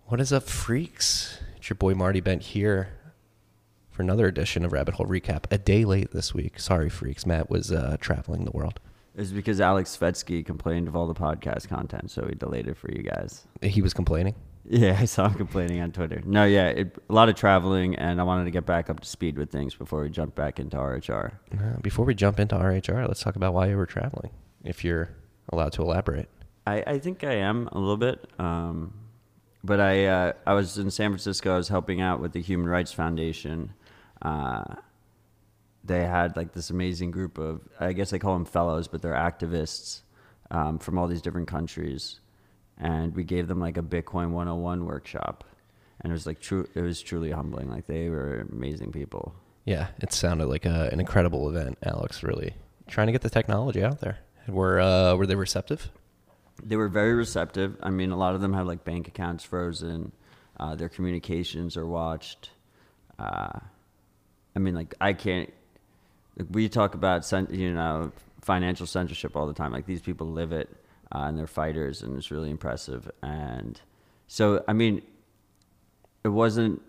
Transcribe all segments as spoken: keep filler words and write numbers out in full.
What is up, freaks? It's your boy Marty Bent here for another edition of Rabbit Hole Recap. A day late this week. Sorry, freaks. Matt was uh, traveling the world. It was because Alex Svetsky complained of all the podcast content, so he delayed it for you guys. He was complaining? Yeah, I saw him complaining on Twitter. No, yeah, it, a lot of traveling, and I wanted to get back up to speed with things before we jump back into R H R. Uh, before we jump into R H R, let's talk about why you were traveling, if you're allowed to elaborate. I, I think I am a little bit. Um, but I uh, I was in San Francisco. I was helping out with the Human Rights Foundation. Uh, they had like this amazing group of, I guess they call them fellows, but they're activists um, from all these different countries. And we gave them like a Bitcoin one oh one workshop. And it was like true. It was truly humbling. Like they were amazing people. Yeah, it sounded like a, an incredible event, Alex, really trying to get the technology out there. Were, uh, were they receptive? They were very receptive. I mean, a lot of them had like bank accounts frozen. Uh, their communications are watched. Uh, I mean, like I can't, like, we talk about, you know, financial censorship all the time. Like these people live it uh, and they're fighters, and it's really impressive. And so, I mean, it wasn't,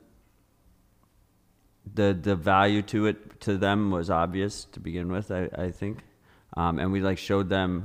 the, the value to it, to them was obvious to begin with, I, I think. Um, and we like showed them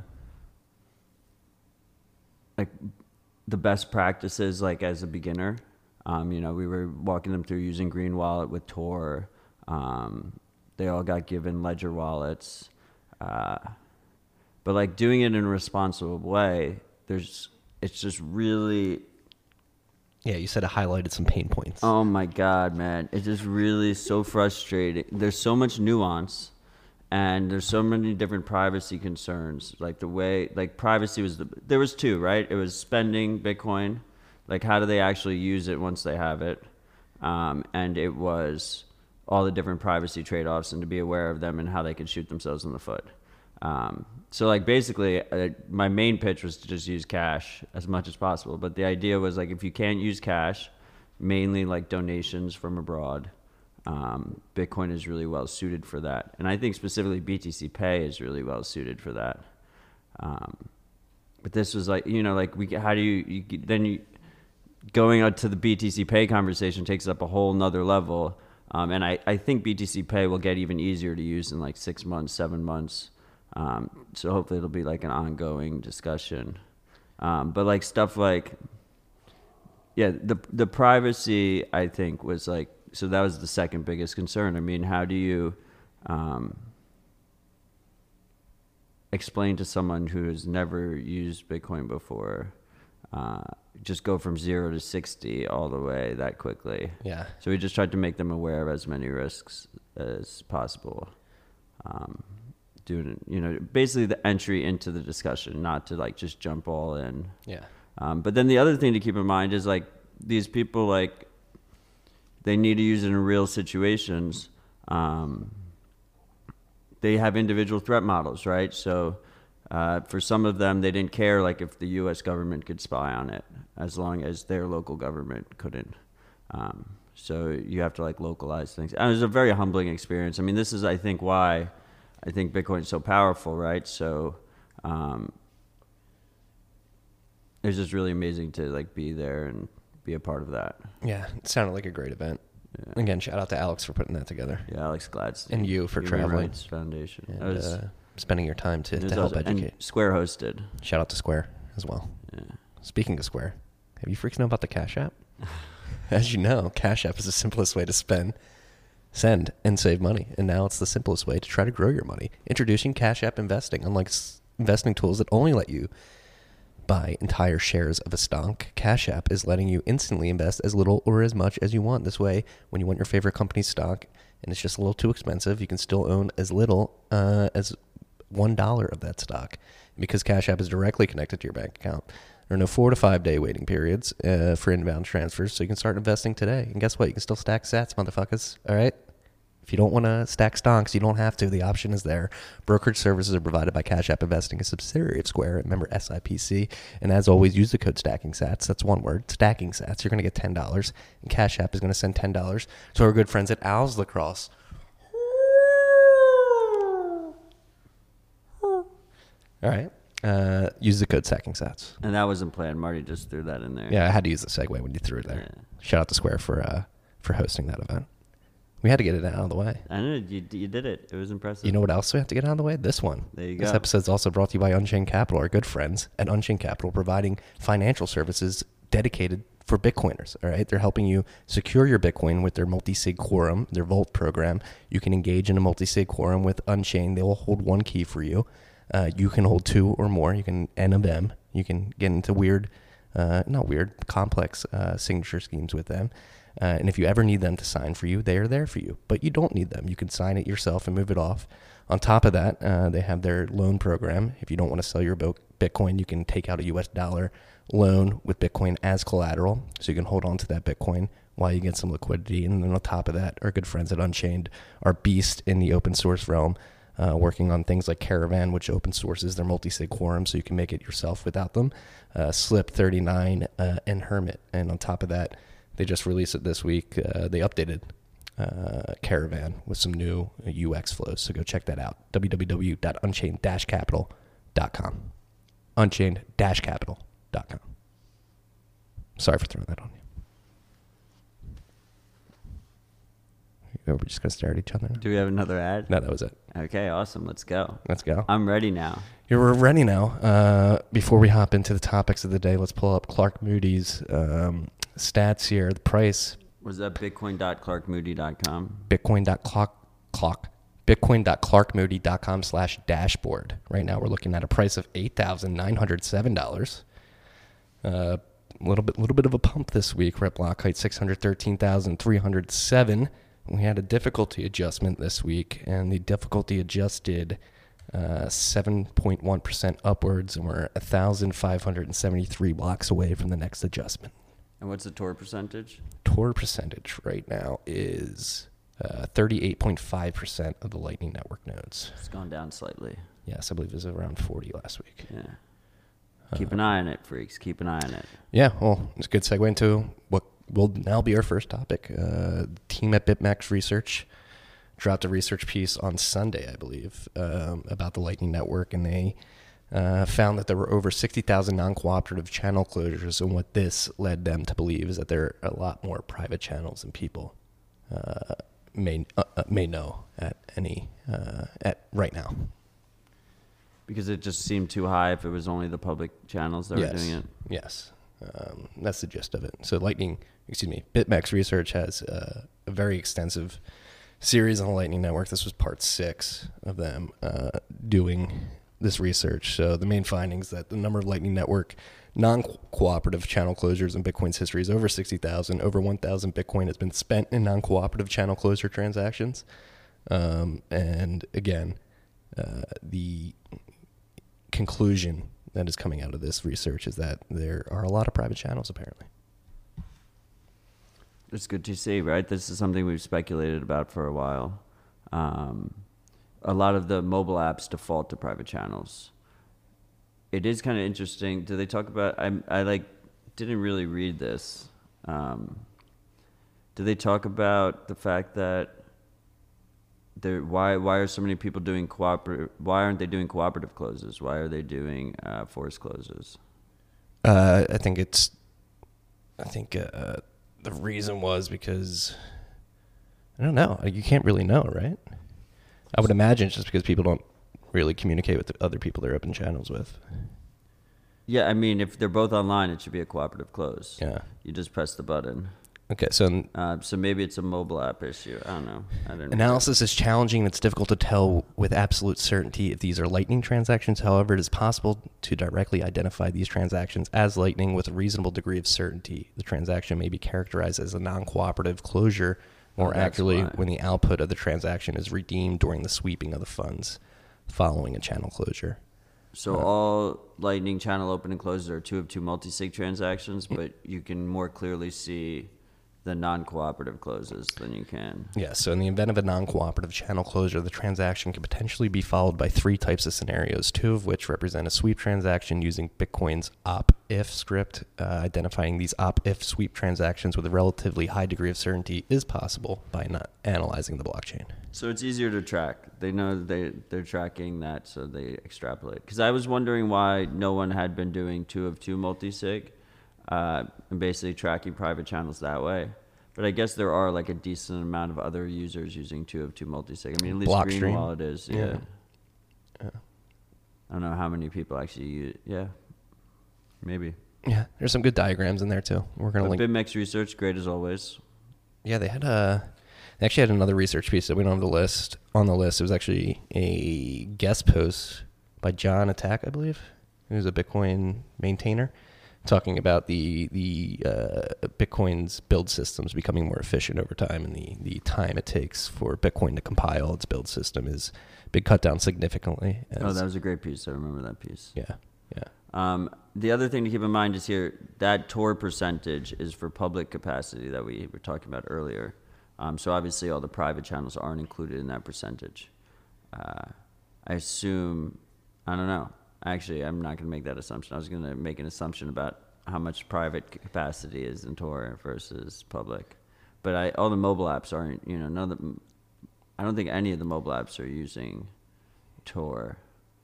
like the best practices, like as a beginner. Um, you know, we were walking them through using Green Wallet with Tor. Um, they all got given Ledger wallets. Uh, but like doing it in a responsible way, there's, it's just really. Yeah, you said it highlighted some pain points. Oh my God, man. It's just really so frustrating. There's so much nuance. And there's so many different privacy concerns, like the way, like privacy was, the, there was two, right? It was spending Bitcoin, like how do they actually use it once they have it? Um, and it was all the different privacy trade-offs and to be aware of them and how they could shoot themselves in the foot. Um, so like basically uh, my main pitch was to just use cash as much as possible. But the idea was like, if you can't use cash, mainly like donations from abroad, Um, Bitcoin is really well suited for that. And I think specifically B T C Pay is really well suited for that. Um, but this was like, you know, like we, how do you, you then you, going out to the B T C Pay conversation takes up a whole nother level. Um, and I, I think B T C Pay will get even easier to use in like six months, seven months. Um, so hopefully it'll be like an ongoing discussion. Um, but like stuff like, yeah, the, the privacy I think was like, so that was the second biggest concern. I mean, how do you um, explain to someone who has never used Bitcoin before, uh, just go from zero to sixty all the way that quickly? Yeah. So we just tried to make them aware of as many risks as possible. Um, doing, you know, basically the entry into the discussion, not to like just jump all in. Yeah. Um, but then the other thing to keep in mind is like these people like, they need to use it in real situations. Um, they have individual threat models, right? So uh, for some of them, they didn't care like if the U S government could spy on it, as long as their local government couldn't. Um, so you have to like localize things. And it was a very humbling experience. I mean, this is, I think, why I think Bitcoin is so powerful, right? So um, it's just really amazing to like be there and be a part of that. Yeah, it sounded like a great event. Yeah. Again, shout out to Alex for putting that together. Yeah, Alex Gladstein. And you for Human traveling. Rights Foundation. And, was, uh, spending your time to, to help also, educate. And Square hosted. Shout out to Square as well. Yeah. Speaking of Square, have you freaks know about the Cash App? As you know, Cash App is the simplest way to spend, send, and save money. And now it's the simplest way to try to grow your money. Introducing Cash App Investing. Unlike s- investing tools that only let you buy entire shares of a stock, Cash App is letting you instantly invest as little or as much as you want. This way, when you want your favorite company's stock and it's just a little too expensive, you can still own as little uh, as one dollar of that stock. And because Cash App is directly connected to your bank account, there are no four to five day waiting periods uh, for inbound transfers, so you can start investing today. And guess what? You can still stack sats, motherfuckers. All right? If you don't want to stack stonks, you don't have to. The option is there. Brokerage services are provided by Cash App Investing, a subsidiary of Square, member S I P C. And as always, use the code STACKINGSATS. That's one word, Stacking Sats. You're going to get ten dollars. And Cash App is going to send ten dollars to our good friends at Owls Lacrosse. All right. Uh, use the code SackingSats. And that wasn't planned. Marty just threw that in there. Yeah, I had to use the segue when you threw it there. Yeah. Shout out to Square for uh, for hosting that event. We had to get it out of the way. I know you, you did it. It was impressive. You know what else we have to get out of the way? This one. There you This go. episode is also brought to you by Unchained Capital, our good friends at Unchained Capital, providing financial services dedicated for Bitcoiners. All right, they're helping you secure your Bitcoin with their multi-sig quorum, their Vault program. You can engage in a multi-sig quorum with Unchained. They will hold one key for you. Uh, you can hold two or more. You can N of them. You can get into weird, uh, not weird, complex uh, signature schemes with them. Uh, and if you ever need them to sign for you, they are there for you. But you don't need them. You can sign it yourself and move it off. On top of that, uh, they have their loan program. If you don't want to sell your Bitcoin, you can take out a U S dollar loan with Bitcoin as collateral. So you can hold on to that Bitcoin while you get some liquidity. And then on top of that, our good friends at Unchained are beast in the open source realm, uh, working on things like Caravan, which open sources their multi-sig quorum so you can make it yourself without them, uh, Slip thirty-nine, uh, and Hermit. And on top of that, they just released it this week. Uh, they updated uh, Caravan with some new U X flows. So go check that out. w w w dot unchained dash capital dot com. unchained dash capital dot com. Sorry for throwing that on you. We're just going to stare at each other now? Do we have another ad? No, that was it. Okay, awesome. Let's go. Let's go. I'm ready now. You're ready now. Uh, before we hop into the topics of the day, let's pull up Clark Moody's um, stats here. The price. Was that bitcoin dot clark moody dot com? Bitcoin dot clock clock. Bitcoin dot clark moody dot com slash dashboard. Right now we're looking at a price of eight thousand nine hundred seven dollars. A uh, little bit, little bit of a pump this week. We're at block height six hundred thirteen thousand three hundred seven. We had a difficulty adjustment this week, and the difficulty adjusted uh, seven point one percent upwards, and we're one thousand five hundred seventy-three blocks away from the next adjustment. And what's the Tor percentage? Tor percentage right now is uh, thirty-eight point five percent of the Lightning Network nodes. It's gone down slightly. Yes, I believe it was around forty last week. Yeah. Keep an eye on it, freaks. Keep an eye on it. Yeah, well, it's a good segue into what will now be our first topic. Uh, the team at BitMEX Research dropped a research piece on Sunday, I believe, um, about the Lightning Network, and they uh, found that there were over sixty thousand non-cooperative channel closures, and what this led them to believe is that there are a lot more private channels than people uh, may uh, may know at any uh, at right now. Because it just seemed too high if it was only the public channels that yes. were doing it. Yes. Um, that's the gist of it. So Lightning, excuse me, BitMEX Research has uh, a very extensive series on the Lightning Network. This was part six of them uh, doing this research. So the main findings that the number of Lightning Network non-cooperative channel closures in Bitcoin's history is over sixty thousand. Over one thousand Bitcoin has been spent in non-cooperative channel closure transactions. Um, and again, uh, the conclusion that is coming out of this research is that there are a lot of private channels, apparently. It's good to see, right? This is something we've speculated about for a while. Um, a lot of the mobile apps default to private channels. It is kind of interesting. Do they talk about? I I like didn't really read this. Um, do they talk about the fact that there? Why why are so many people doing cooperative? Why aren't they doing cooperative closes? Why are they doing uh, forced closes? Uh, I think it's. I think uh, the reason was because I don't know. You can't really know, right? I would imagine it's just because people don't really communicate with the other people they're open channels with. Yeah, I mean, if they're both online, it should be a cooperative close. Yeah. You just press the button. Okay, so Uh, so maybe it's a mobile app issue. I don't know. I don't know. analysis is challenging. It's difficult to tell with absolute certainty if these are Lightning transactions. However, it is possible to directly identify these transactions as Lightning with a reasonable degree of certainty. The transaction may be characterized as a non-cooperative closure more Oh, that's accurately why. when the output of the transaction is redeemed during the sweeping of the funds following a channel closure. So Uh, all Lightning channel open and closes are two of two multi-sig transactions, but you can more clearly see the non-cooperative closes, then you can. Yeah, so in the event of a non-cooperative channel closure, the transaction can potentially be followed by three types of scenarios, two of which represent a sweep transaction using Bitcoin's op-if script. Uh, identifying these op-if sweep transactions with a relatively high degree of certainty is possible by not analyzing the blockchain. So it's easier to track. They know that they, they're tracking that, so they extrapolate. Because I was wondering why no one had been doing two of two multi-sig. Uh, and basically tracking private channels that way. But I guess there are like a decent amount of other users using two of two multisig. I mean, at least Blockstream. Green Wallet is. Yeah. Yeah. yeah. I don't know how many people actually use. Yeah. Maybe. Yeah. There's some good diagrams in there too. We're gonna But link. BitMEX research, great as always. Yeah, they had a. They actually had another research piece that we don't have the list on the list. It was actually a guest post by John Attack, I believe, who's a Bitcoin maintainer, talking about the the uh, Bitcoin's build systems becoming more efficient over time, and the, the time it takes for Bitcoin to compile its build system is been cut down significantly. Oh, that was a great piece. I remember that piece. Yeah, yeah. Um, the other thing to keep in mind is here, that Tor percentage is for public capacity that we were talking about earlier. Um, so obviously all the private channels aren't included in that percentage. Uh, I assume, I don't know. Actually, I'm not going to make that assumption. I was going to make an assumption about how much private capacity is in Tor versus public. But I, all the mobile apps aren't, you know, none of the, I don't think any of the mobile apps are using Tor,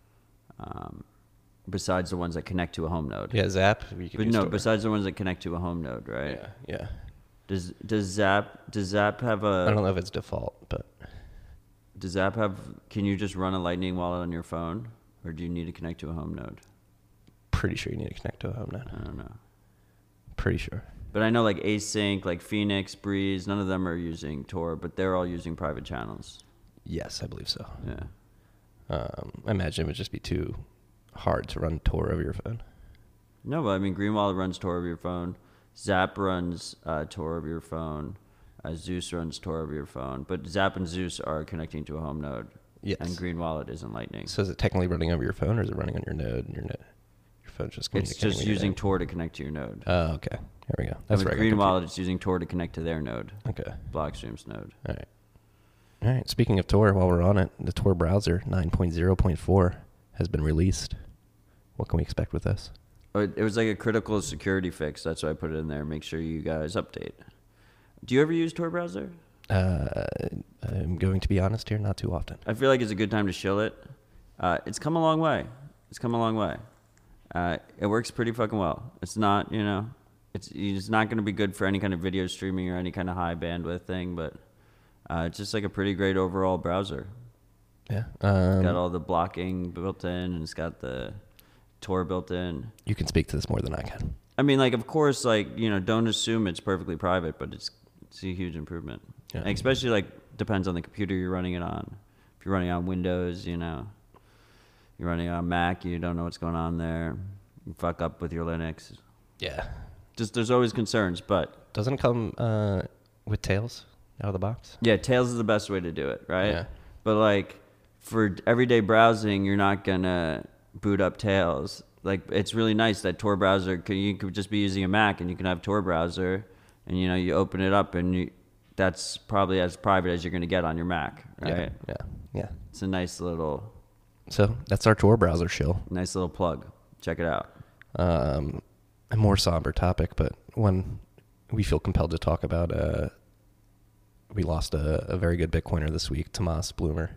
um, besides the ones that connect to a home node. Yeah, Zap. You could But use no, Tor. besides the ones that connect to a home node, right? Yeah, yeah. Does does Zap does Zap have a? I don't know if it's default, but Does Zap have? Can you just run a Lightning wallet on your phone, or do you need to connect to a home node? pretty sure you need to connect to a home node. I don't know. Pretty sure. But I know like Async, like Phoenix, Breeze, none of them are using Tor, but they're all using private channels. Yes, I believe so. Yeah. Um, I imagine it would just be too hard to run Tor over your phone. No, but I mean, Green Wallet runs Tor over your phone. Zap runs uh, Tor over your phone. Uh, Zeus runs Tor over your phone. But Zap and Zeus are connecting to a home node. Yes. And Green Wallet isn't Lightning. So is it technically running over your phone, or is it running on your node? And your node, your phone's just It's communicating just with your using node? Tor to connect to your node. Oh, okay. There we go. And That's with right. Green Wallet, it's using Tor to connect to their node, Okay. Blockstream's node. All right. All right. Speaking of Tor, while we're on it, the Tor browser nine point oh point four has been released. What can we expect with this? Oh, It it was like a critical security fix. That's why I put it in there. Make sure you guys update. Do you ever use Tor browser? Uh, I'm going to be honest here, not too often. I feel like it's a good time to shill it. Uh, it's come a long way. It's come a long way. Uh, it works pretty fucking well. It's not, you know, it's it's not going to be good for any kind of video streaming or any kind of high bandwidth thing, but uh, it's just like a pretty great overall browser. Yeah. It's Um, got all the blocking built in, and it's got the Tor built in. you can speak to this more than I can. I mean, like, of course, like, you know, don't assume it's perfectly private, but it's it's a huge improvement. Yeah. And especially, like, depends on the computer you're running it on. If you're running on Windows, you know, you're running on Mac, you don't know what's going on there. You fuck up with your Linux. Yeah. Just there's always concerns, but Doesn't it come uh, with Tails out of the box? yeah, Tails is the best way to do it, right? Yeah. But like for everyday browsing, you're not gonna boot up Tails. Like it's really nice that Tor browser. Could, you could just be using a Mac and you can have Tor browser, and you know you open it up and you, that's probably as private as you're gonna get on your Mac, right? Yeah. Yeah. Yeah. It's a nice little, So that's our Tor browser shill. nice little plug. Check it out. Um, a more somber topic, but one we feel compelled to talk about. Uh, we lost a, a very good Bitcoiner this week, Tomas Bloomer.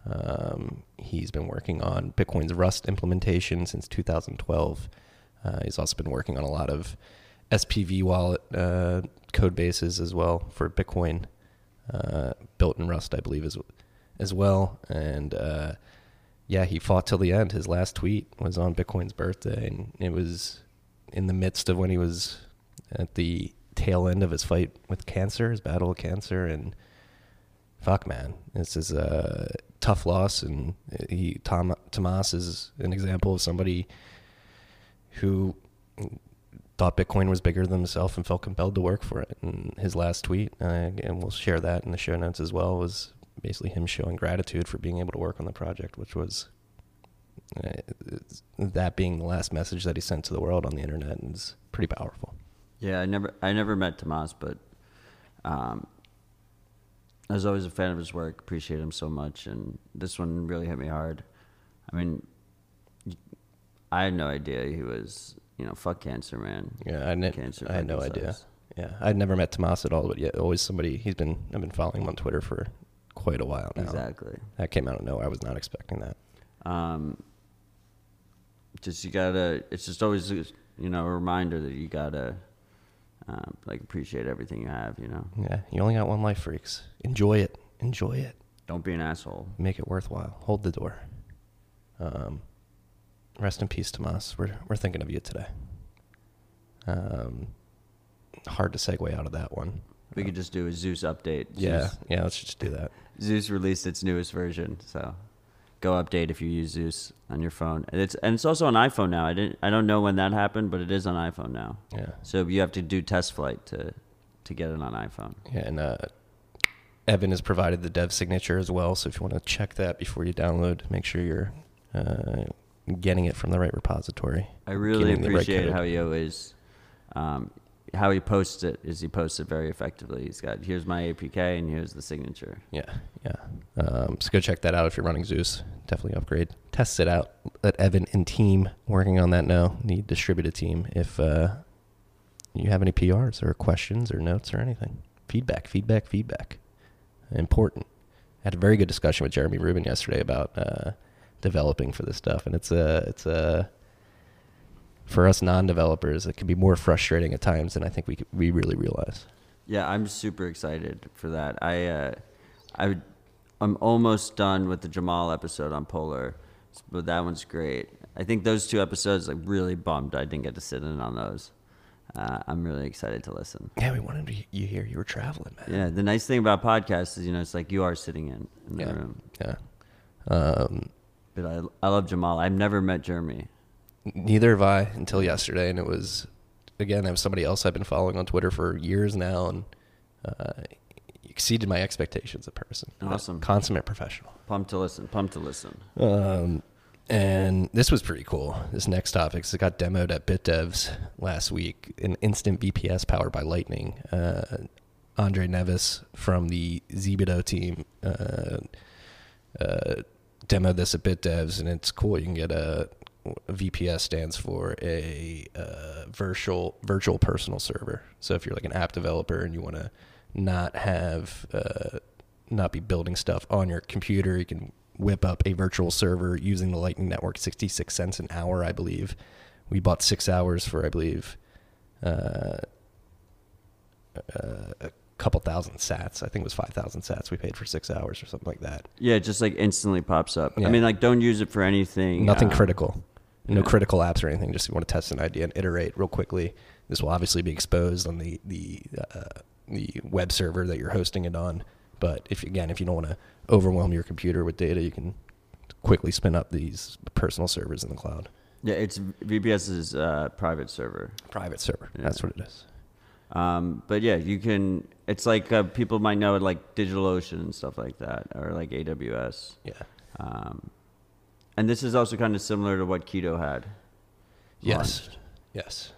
Um, he's been working on Bitcoin's Rust implementation since two thousand twelve. Uh, he's also been working on a lot of S P V wallet uh, code bases as well for Bitcoin, uh, built in Rust, I believe, as as well. And uh, yeah, he fought till the end. His last tweet was on Bitcoin's birthday, and it was in the midst of when he was at the tail end of his fight with cancer, his battle with cancer. And fuck, man, this is a tough loss. And he, Tom, Tomas is an example of somebody who thought Bitcoin was bigger than himself and felt compelled to work for it. And his last tweet, uh, and we'll share that in the show notes as well, was basically him showing gratitude for being able to work on the project, which was uh, that being the last message that he sent to the world on the internet is pretty powerful. Yeah, I never I never met Tomas, but Um, I was always a fan of his work, appreciate him so much, and this one really hit me hard. I mean, I had no idea he was, you know, fuck cancer, man. Yeah, I, ne- Cancer I had no fucking idea. sucks. Yeah, I'd never met Tomas at all, but yeah, always somebody. He's been. I've been following him on Twitter for quite a while now. Exactly. That came out of nowhere. I was not expecting that. Um, just you gotta. It's just always, you know, a reminder that you gotta, um, like appreciate everything you have. You know. Yeah, you only got one life, freaks. Enjoy it. Enjoy it. Don't be an asshole. Make it worthwhile. Hold the door. Um, rest in peace, Tomas. We're we're thinking of you today. Um, hard to segue out of that one. We could just do a Zeus update. Yeah, Zeus, yeah. Let's just do that. Zeus released its newest version, so go update if you use Zeus on your phone. And it's and it's also on iPhone now. I didn't. I don't know when that happened, but it is on iPhone now. Yeah. So you have to do test flight to to get it on iPhone. Yeah, and uh, Evan has provided the dev signature as well. So if you want to check that before you download, make sure you're uh, getting it from the right repository. I really Getting the right appreciate code. how he always, um, how he posts it. Is he posts it very effectively? He's got here's my A P K and here's the signature. Yeah, yeah. Um, so go check that out if you're running Zeus. Definitely upgrade. Test it out. Let Evan and team working on that know. The distributed team. If uh, you have any P Rs or questions or notes or anything, feedback, feedback, feedback. Important. I had a very good discussion with Jeremy Rubin yesterday about uh, developing for this stuff, and it's a it's a for us non-developers, it can be more frustrating at times than I think we could, we really realize. Yeah, I'm super excited for that. I uh, I would, I'm almost done with the Jamal episode on Polar, but that one's great. I think those two episodes, like, really bummed I didn't get to sit in on those. Uh, I'm really excited to listen. Yeah, we wanted to, you here. You were traveling, man. Yeah, the nice thing about podcasts is, you know, it's like you are sitting in, in the Yeah. room. Yeah. Um, But I, I love Jamal. I've never met Jeremy. neither have I until yesterday, and it was, again, I was somebody else I've been following on Twitter for years now, and uh, exceeded my expectations in person. Awesome. Consummate professional. Pumped to listen. Pumped to listen. Um, and this was pretty cool. This next topic, so it got demoed at BitDevs last week. An instant V P S powered by Lightning. Uh, Andre Nevis from the Zebido team uh, uh, demoed this at BitDevs, and it's cool. You can get a, a V P S stands for a uh, virtual virtual personal server. So if you're like an app developer and you want to not have uh, not be building stuff on your computer, you can whip up a virtual server using the Lightning Network, sixty-six cents an hour, I believe. We bought six hours for, I believe, uh, uh, a couple thousand sats. I think it was five thousand sats we paid for six hours or something like that. Yeah, it just like instantly pops up. Yeah. I mean, like, don't use it for anything. Nothing uh, critical. No yeah. critical apps or anything. Just if you want to test an idea and iterate real quickly. This will obviously be exposed on the the uh, the web server that you're hosting it on. But if again, if you don't want to overwhelm your computer with data, you can quickly spin up these personal servers in the cloud. Yeah, it's VPS's uh, private server. Private server. Yeah. That's what it is. Um, but yeah, you can. It's like uh, people might know it like DigitalOcean and stuff like that, or like A W S. Yeah. Um, and this is also kind of similar to what Keto had. Yes. launched. Yes.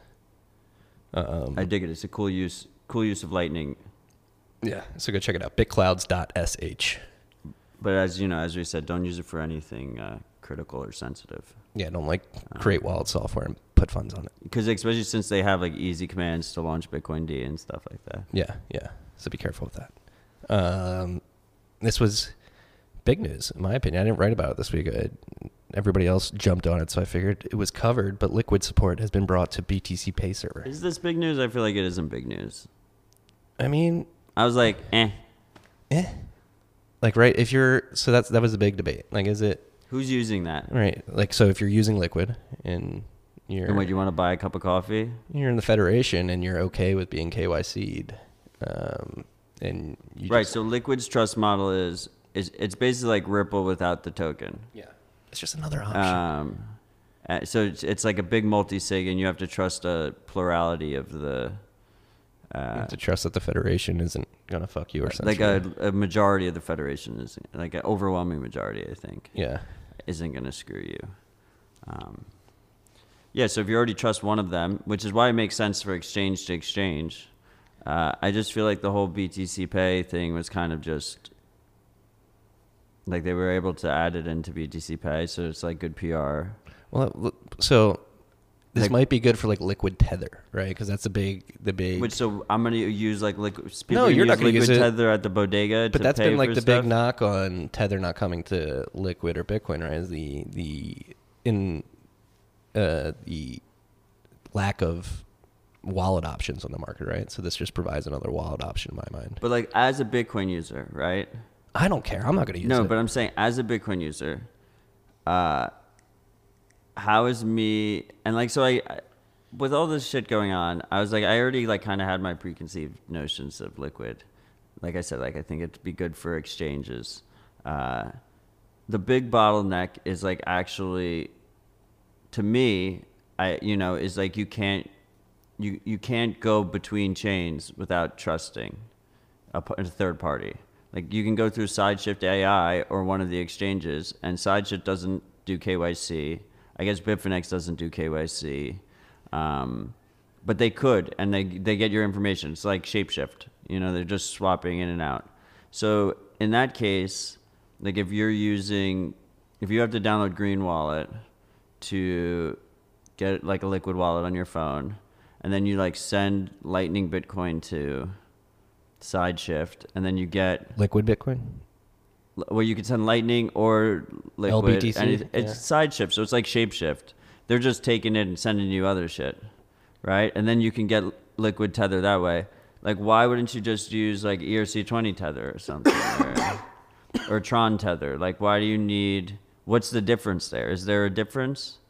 Um, I dig it. It's a cool use. Cool use of Lightning. yeah. So go check it out. bitclouds dot s h. But as you know, as we said, don't use it for anything uh, critical or sensitive. Yeah. Don't like create wallet software and put funds on it. Because especially since they have like easy commands to launch Bitcoin D and stuff like that. Yeah. Yeah. So be careful with that. Um, this was big news, in my opinion. I didn't write about it this week. I, everybody else jumped on it, so I figured it was covered. But Liquid support has been brought to B T C Pay Server. Is this big news? I feel like it isn't big news. I mean, I was like, eh. eh. Like, right? If you're so that's that was a big debate. Like, is it Who's using that? right? Like, so if you're using Liquid and you're And what, you want to buy a cup of coffee? you're in the Federation and you're okay with being K Y C'd, um, and you Right. just- So Liquid's trust model is is it's basically like Ripple without the token. yeah, it's just another option. Um, uh, so it's, it's like a big multi-sig, and you have to trust a plurality of the, you uh, have to trust that the Federation isn't gonna fuck you or something. like a, a majority of the Federation is like an overwhelming majority, I think, yeah, isn't going to screw you. Um, yeah. So if you already trust one of them, which is why it makes sense for exchange to exchange, Uh, I just feel like the whole B T C Pay thing was kind of just like they were able to add it into B T C Pay, so it's like good P R. Well, so this Like- might be good for like Liquid Tether, right? Because that's the big, the big. Which so I'm gonna use like liquid. No, you're not gonna liquid use it. Tether at the bodega. But to that's pay been like for the stuff. big knock on Tether not coming to Liquid or Bitcoin, right? Is the the in uh, the lack of wallet options on the market, right? So this just provides another wallet option in my mind. But like as a Bitcoin user, right? I don't care. I'm not going to use No, it. but I'm saying as a Bitcoin user, uh, how is me and like so I, I with all this shit going on, I was like I already like kind of had my preconceived notions of Liquid. Like I said, like I think it'd be good for exchanges. Uh, the big bottleneck is like actually, to me, I you know is like you can't you you can't go between chains without trusting a, p- a third party. Like you can go through SideShift A I or one of the exchanges, and SideShift doesn't do K Y C. I guess Bitfinex doesn't do K Y C, um, but they could, and they they get your information. It's like Shapeshift. You know, they're just swapping in and out. So in that case, like if you're using, if you have to download Green Wallet to get like a Liquid wallet on your phone, and then you like send Lightning Bitcoin to SideShift, and then you get Liquid Bitcoin? well, you can send Lightning or Liquid. L B T C, and it, it's yeah. SideShift, so it's like Shapeshift. They're just taking it and sending you other shit, right? And then you can get Liquid Tether that way. Like, why wouldn't you just use like E R C twenty Tether or something, or, or Tron Tether? Like, why do you need? What's the difference there? Is there a difference?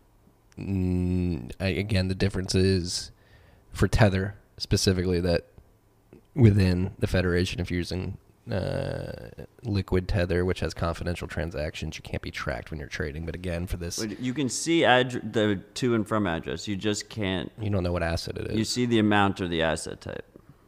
Mm, I, again, the difference is for Tether specifically that within the Federation, if you're using uh, Liquid Tether, which has confidential transactions, you can't be tracked when you're trading. But again, for this, You can see ad- the to and from address. You just can't. you don't know what asset it is. You see the amount or the asset type.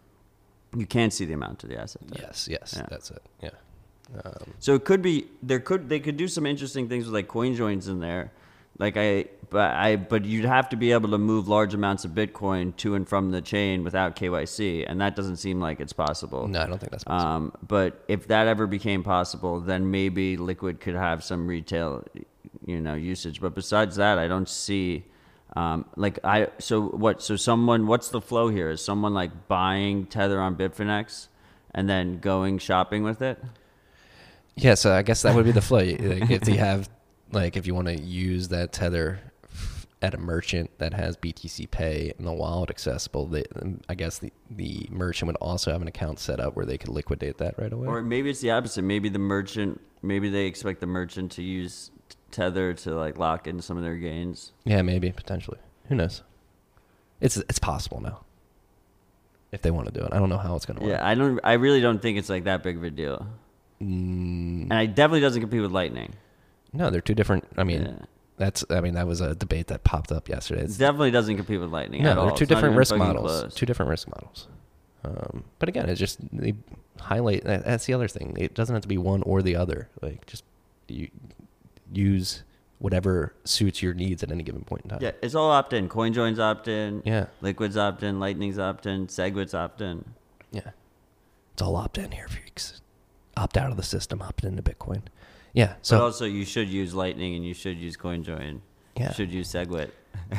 You can't see the amount or the asset type. Yes, yes, Yeah. that's it. Yeah. Um, So it could be there could they could do some interesting things with like coin joins in there, like I but I but you'd have to be able to move large amounts of Bitcoin to and from the chain without K Y C, and that doesn't seem like it's possible. no, I don't think that's possible. Um, but if that ever became possible, then maybe Liquid could have some retail, you know, usage. But besides that, I don't see. Um, like I so what so someone what's the flow here? Is someone like buying Tether on Bitfinex and then going shopping with it? Yeah, so I guess that would be the flow. Like if you have, like, if you want to use that Tether f- at a merchant that has B T C Pay and the wallet accessible, they, I guess the, the merchant would also have an account set up where they could liquidate that right away. Or maybe it's the opposite. Maybe the merchant, maybe they expect the merchant to use Tether to like lock in some of their gains. Yeah, maybe potentially. Who knows? It's it's possible now. If they want to do it, I don't know how it's going to work. Yeah, I don't. I really don't think it's like that big of a deal. Mm, And it definitely doesn't compete with Lightning. no, they're two different. I mean, Yeah. that's. I mean, that was a debate that popped up yesterday. It It's, definitely doesn't compete with Lightning. no, at all. they're two It's not different even risk fucking models. close. Two different risk models. Um, but again, it's just they highlight. that- That's the other thing. It doesn't have to be one or the other. Like just you use whatever suits your needs at any given point in time. Yeah, it's all opt in. CoinJoin's opt in. Yeah. Liquid's opt in. Lightning's opt in. Segwit's opt in. Yeah. It's all opt in here, freaks. Opt out of the system, opt into Bitcoin. Yeah. But So also, you should use Lightning and you should use CoinJoin. Yeah. You should use Segwit.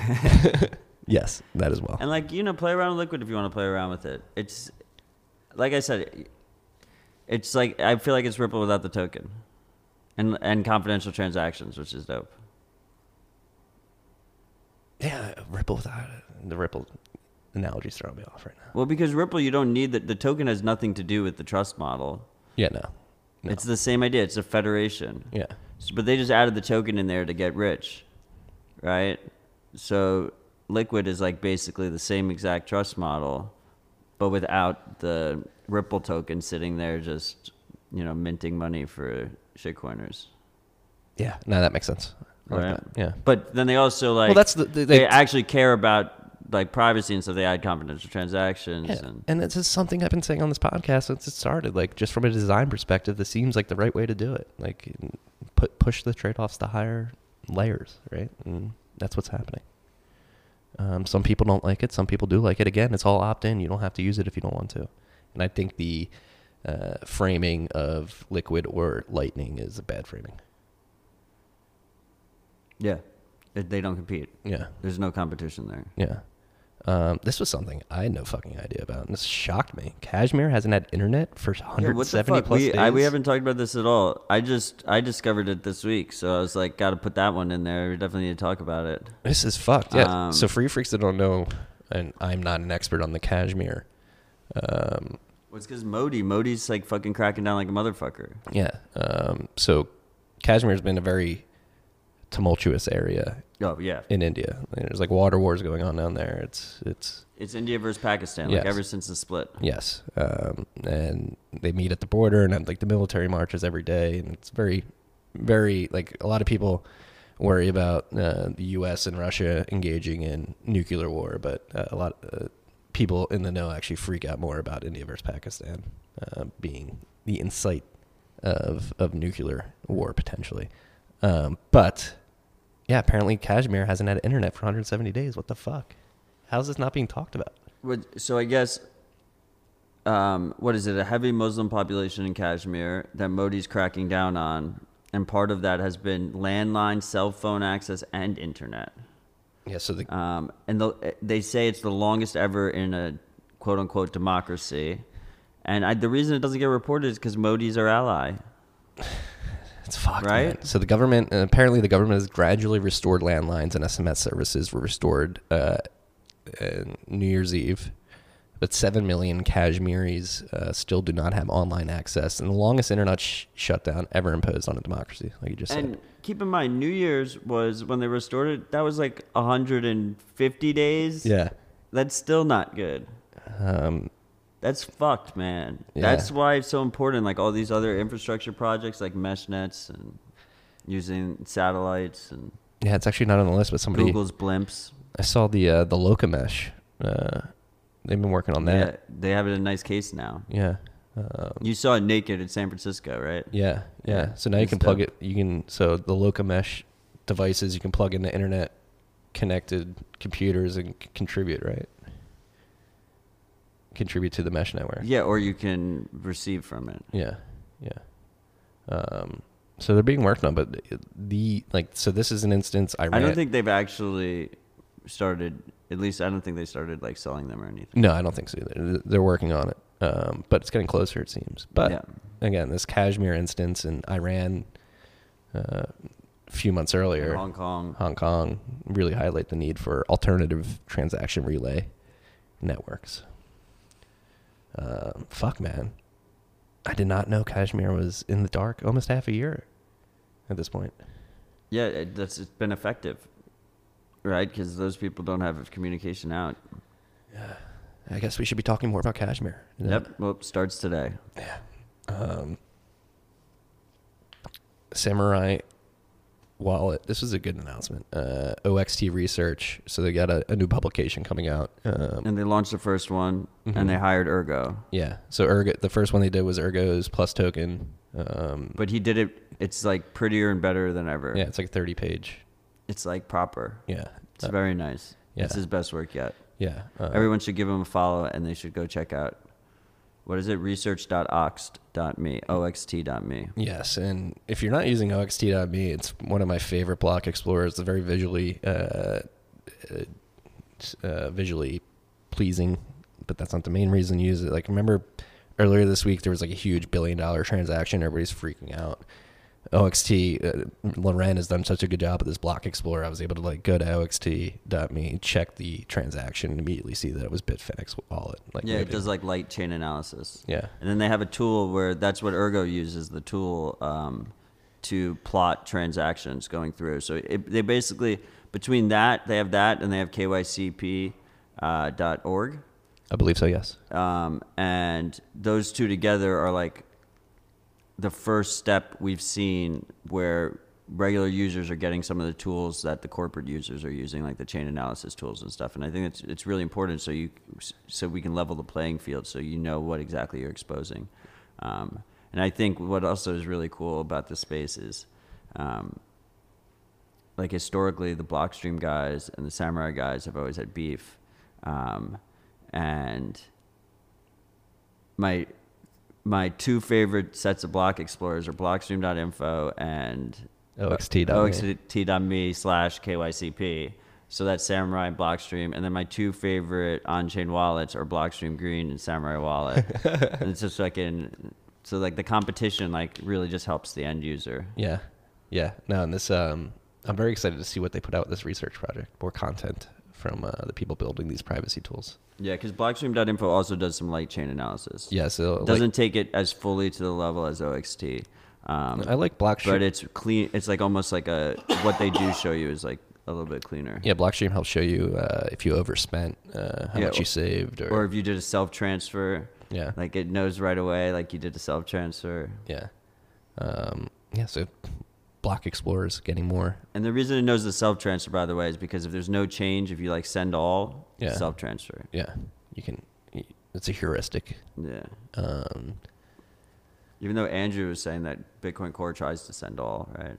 yes, that as well. And like, you know, play around with Liquid if you want to play around with it. It's like I said, it's like I feel like it's Ripple without the token, and and confidential transactions, which is dope. Yeah, Ripple without it. The Ripple analogy's throwing me off right now. Well, because Ripple, you don't need that. The token has nothing to do with the trust model. Yeah, no. no. It's the same idea. It's a federation. Yeah. So, but they just added the token in there to get rich, right? So Liquid is like basically the same exact trust model, but without the Ripple token sitting there just, you know, minting money for shitcoiners. Yeah, no, that makes sense. I like Right. that. Yeah. But then they also like Well, that's the- the- they, they- actually care about like privacy and stuff. They add confidential transactions Yeah. and And it's just something I've been saying on this podcast since it started. Like, just from a design perspective, this seems like the right way to do it. Like, put push the trade offs to higher layers, right? And that's what's happening. Um, some people don't like it. Some people do like it. Again, it's all opt-in. You don't have to use it if you don't want to. And I think the uh, framing of liquid or lightning is a bad framing. Yeah. It, they don't compete. Yeah. There's no competition there. Yeah. Um, this was something I had no fucking idea about, and this shocked me. Kashmir hasn't had internet for one hundred seventy yeah, what the fuck? plus we, days. I, we haven't talked about this at all. I just I discovered it this week, so I was like, got to put that one in there. We definitely need to talk about it. This is fucked. Yeah. Um, so for you freaks that don't know, and I'm not an expert on the Kashmir. Um, well, it's because Modi, Modi's like fucking cracking down like a motherfucker. yeah. Um, so Kashmir's been a very tumultuous area Oh yeah, in India. There's like water wars going on down there. It's it's it's India versus Pakistan, like Yes. ever since the split. yes, um, and they meet at the border and have like the military marches every day, and it's very, very like a lot of people worry about uh, the U S and Russia engaging in nuclear war, but uh, a lot of uh, people in the know actually freak out more about India versus Pakistan uh, being the incite of of nuclear war potentially, um, but. Yeah, apparently Kashmir hasn't had internet for one hundred seventy days. What the fuck? How's this not being talked about? What- So I guess, um, what is it? A heavy Muslim population in Kashmir that Modi's cracking down on, and part of that has been landline, cell phone access, and internet. Yeah, so the Um, and the, they say it's the longest ever in a quote unquote democracy. And I, the reason it doesn't get reported is because Modi's our ally. it's fucked, Right? man. So the government, uh, apparently the government has gradually restored landlines and S M S services were restored uh, uh, New Year's Eve. But seven million Kashmiris uh, still do not have online access, and the longest internet sh- shutdown ever imposed on a democracy, like you just And said. keep in mind, New Year's was when they restored it. That was like one hundred fifty days. Yeah. That's still not good. Um, That's fucked, man. Yeah. That's why it's so important. Like all these other infrastructure projects, like mesh nets and using satellites and yeah, it's actually not on the list, but somebody... Google's blimps. I saw the uh, the Locamesh. Uh, they've been working on Yeah, that. they have it in a nice case now. Yeah. Um, You saw it naked in San Francisco, right? Yeah, yeah. Yeah, So now you it's can plug dope. it. You can so the Locamesh devices you can plug into internet connected computers and c- contribute, right? Contribute to the mesh network. Yeah, or you can receive from it. Yeah, yeah. Um, so they're being worked on, but the like so this is an instance I ran. I don't think they've actually started. At least I don't think they started like selling them or anything. No, I don't think so either. They're working on it, um, but it's getting closer, it seems. But Yeah. again, this Kashmir instance in Iran uh, a few months earlier. In Hong Kong. Hong Kong really highlight the need for alternative transaction relay networks. Uh, fuck, man. I did not know Kashmir was in the dark almost half a year at this point. Yeah, it, that's it's been effective, right? Because those people don't have communication out. I guess we should be talking more about Kashmir. you know? Yep. Well, starts today. Um, Samurai Wallet. This was a good announcement. Uh, O X T Research. So they got a, a new publication coming out. Um, And they launched the first one, Mhm. and they hired Ergo. yeah. So Ergo, the first one they did was Ergo's Plus Token. Um, But he did it. It's like prettier and better than ever. yeah, it's like thirty page. It's like proper. Yeah. It's Uh, very nice. yeah. It's his best work yet. Yeah. Uh, Everyone should give him a follow, and they should go check out. What is it? research dot oxt dot me. O X T dot me. Yes, and if you're not using O X T dot me, it's one of my favorite block explorers. It's very visually, uh, uh, uh, visually pleasing, but that's not the main reason to use it. Like, remember earlier this week there was like a huge billion dollar transaction. Everybody's freaking out. O X T, uh, Loren has done such a good job with this block explorer. I was able to like go to O X T dot me, check the transaction, and immediately see that it was Bitfinex wallet. Like, Yeah, it moving. does like light chain analysis. Yeah. And then they have a tool where that's what Ergo uses, the tool um, to plot transactions going through. So it, they basically, between that, they have that, and they have K Y C P uh, dot org. I believe so. Yes. Um, and those two together are like the first step we've seen where regular users are getting some of the tools that the corporate users are using, like the chain analysis tools and stuff. And I think it's it's really important so you so we can level the playing field, so you know what exactly you're exposing. Um, and I think what also is really cool about this space is, um, like historically, the Blockstream guys and the Samurai guys have always had beef, um, and my my two favorite sets of block explorers are Blockstream dot info and O X T. O X T dot M E slash K Y C P. So that's Samurai and Blockstream. And then my two favorite on-chain wallets are Blockstream Green and Samurai Wallet. And it's just like in, so like the competition like really just helps the end user. Yeah. Yeah. No, and this, um, I'm very excited to see what they put out with this research project. More content from uh, the people building these privacy tools. Yeah, because Blockstream dot info also does some light chain analysis. Yeah, so it doesn't like, take it as fully to the level as O X T. Um, I like Blockstream. But it's clean. It's like almost like a, what they do show you is like a little bit cleaner. Yeah, Blockstream helps show you uh, if you overspent, uh, how Yeah, much or- you saved, or, Or if you did a self-transfer. yeah, Like it knows right away, like you did a self-transfer. yeah, um, yeah. So Block Explorer's getting more. And the reason it knows the self-transfer, by the way, is because if there's no change, if you like send all, Yeah. self-transfer. Yeah, you can. It's a heuristic. Yeah. Um, Even though Andrew was saying that Bitcoin Core tries to send all, right?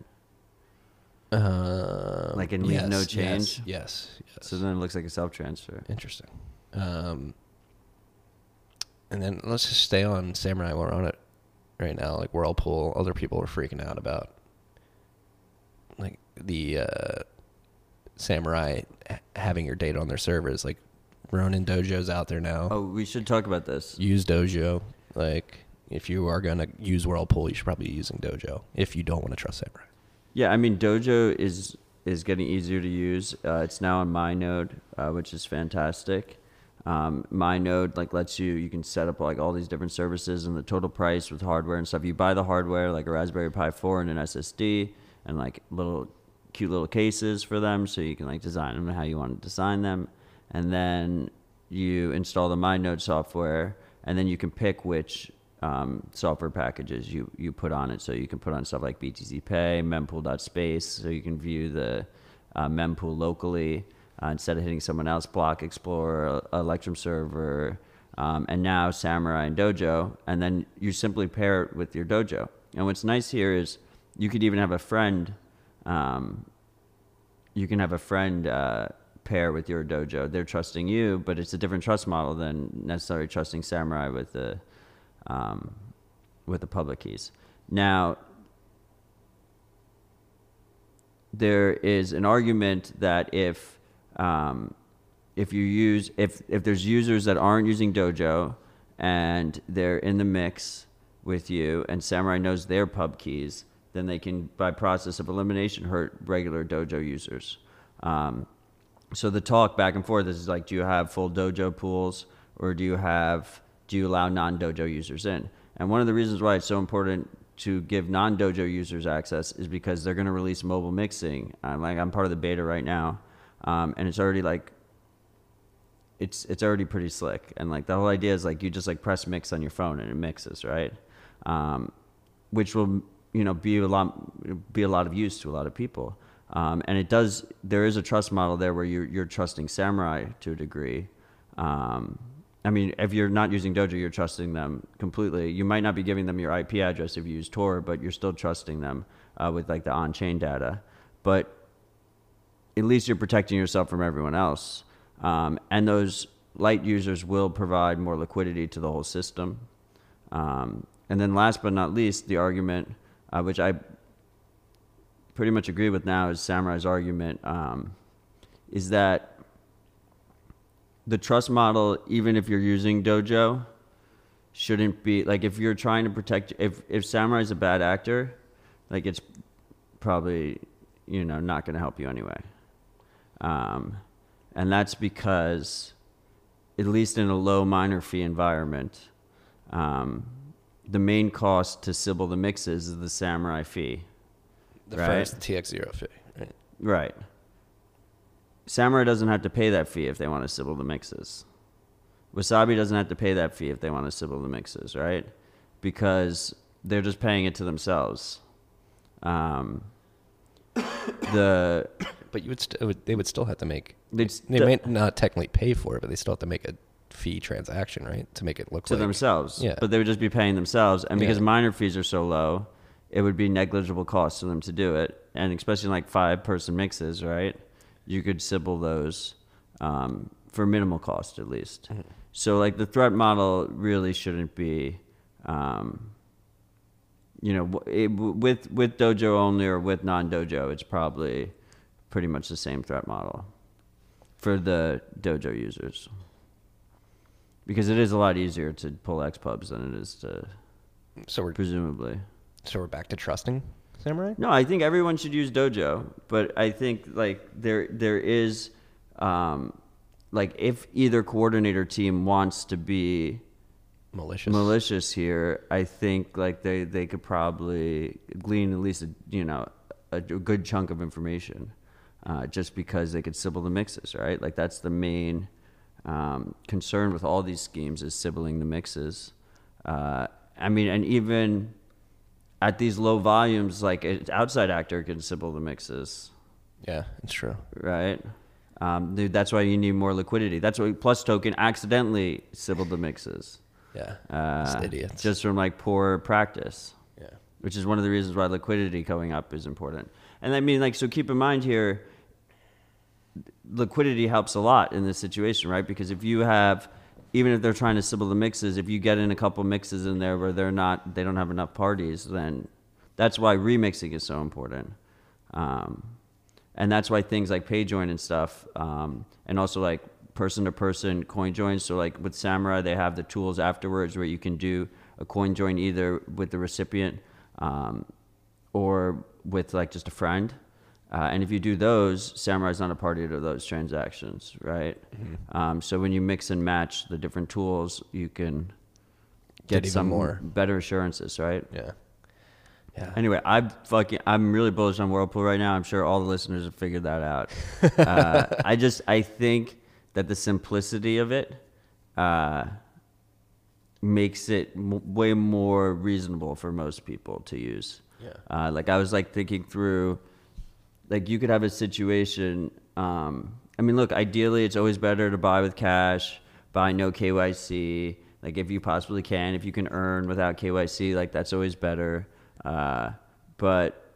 um, Like and leave yes, no yes, change. Yes, yes. So then it looks like a self-transfer. Interesting. Um, and then let's just stay on Samurai while we're on it right now. Like Whirlpool, other people were freaking out about like the uh, Samurai ha- having your data on their servers. Like Ronin Dojo's out there now. Oh, we should talk about this. Use Dojo. Like if you are gonna use Whirlpool, you should probably be using Dojo if you don't want to trust Samurai. Yeah, I mean Dojo is is getting easier to use. Uh, it's now on MyNode, uh, which is fantastic. Um, MyNode like lets you you can set up like all these different services and the total price with hardware and stuff. You buy the hardware like a Raspberry Pi four and an S S D and like little cute little cases for them, so you can like design them how you want to design them, and then you install the MyNode software, and then you can pick which Um, software packages you, you put on it. So you can put on stuff like B T C Pay, mempool.space, so you can view the uh, mempool locally uh, instead of hitting someone else, Block Explorer, Electrum Server, um, and now Samurai and Dojo. And then you simply pair it with your Dojo. And what's nice here is you could even have a friend, um, you can have a friend uh, pair with your Dojo. They're trusting you, but it's a different trust model than necessarily trusting Samurai with the Um, with the public keys. Now, there is an argument that if um, if you use if if there's users that aren't using Dojo and they're in the mix with you, and Samurai knows their pub keys, then they can, by process of elimination, hurt regular Dojo users. Um, so the talk back and forth is like, do you have full Dojo pools, or do you have do you allow non-Dojo users in? And one of the reasons why it's so important to give non-Dojo users access is because they're going to release mobile mixing. I'm like, I'm part of the beta right now, um, and it's already like, it's it's already pretty slick. And like the whole idea is like you just like press mix on your phone and it mixes, right? Um, which will you know be a lot be a lot of use to a lot of people. Um, and it does. There is a trust model there where you're you're trusting Samurai to a degree. Um, I mean, if you're not using Dojo, you're trusting them completely. You might not be giving them your I P address if you use Tor, but you're still trusting them uh, with like the on-chain data. But at least you're protecting yourself from everyone else. Um, and those light users will provide more liquidity to the whole system. Um, and then last but not least, the argument, uh, which I pretty much agree with now, is Samurai's argument, um, is that the trust model, even if you're using Dojo, shouldn't be like if you're trying to protect. If if Samurai's a bad actor, like it's probably you know not going to help you anyway. Um, and that's because, at least in a low miner fee environment, um, the main cost to Sybil the mixes is the Samurai fee. The right? first T X zero fee, right? Right. Samurai doesn't have to pay that fee if they want to Sybil the mixes. Wasabi doesn't have to pay that fee if they want to Sybil the mixes, right? Because they're just paying it to themselves. Um, the But you would st- they would still have to make. They'd They st- may not technically pay for it, but they still have to make a fee transaction, right, to make it look to like themselves. Yeah. But they would just be paying themselves. And because Yeah. miner fees are so low, it would be negligible cost for them to do it. And especially in like five person mixes, right? You could Sybil those um, for minimal cost at least. Mm-hmm. So like the threat model really shouldn't be, um, you know, it, with with Dojo only or with non-Dojo, it's probably pretty much the same threat model for the Dojo users. Because it is a lot easier to pull X pubs than it is to, so we're, presumably. So we're back to trusting Samurai? No, I think everyone should use Dojo, but I think like there there is, um, like if either coordinator team wants to be malicious malicious here, I think like they, they could probably glean at least a, you know a, a good chunk of information, uh, just because they could Sybil the mixes, right? Like that's the main um, concern with all these schemes is Sybilling the mixes. Uh, I mean, and even at these low volumes, like an outside actor can Sybil the mixes. Yeah, it's true. Right? Um, dude, that's why you need more liquidity. That's why Plus Token accidentally Sybil the mixes. Yeah, uh, it's idiots. Just from like poor practice. Yeah. Which is one of the reasons why liquidity going up is important. And I mean, like, so keep in mind here, liquidity helps a lot in this situation, right? Because if you have, even if they're trying to Sybil the mixes, if you get in a couple mixes in there where they're not, they don't have enough parties, then that's why remixing is so important. Um, and that's why things like PayJoin and stuff, um, and also like person-to-person coin joins. So like with Samurai, they have the tools afterwards where you can do a coin join either with the recipient um, or with like just a friend. Uh, and if you do those, Samurai's not a party to those transactions, right? Mm-hmm. Um, so when you mix and match the different tools, you can get, get some more better assurances, right? Yeah. Yeah. Anyway, I'm fucking. I'm really bullish on Whirlpool right now. I'm sure all the listeners have figured that out. uh, I just I think that the simplicity of it uh, makes it m- way more reasonable for most people to use. Yeah. Uh, like I was like thinking through. Like you could have a situation, um, I mean, look, ideally it's always better to buy with cash, buy no K Y C, like if you possibly can, if you can earn without K Y C, like that's always better. Uh, but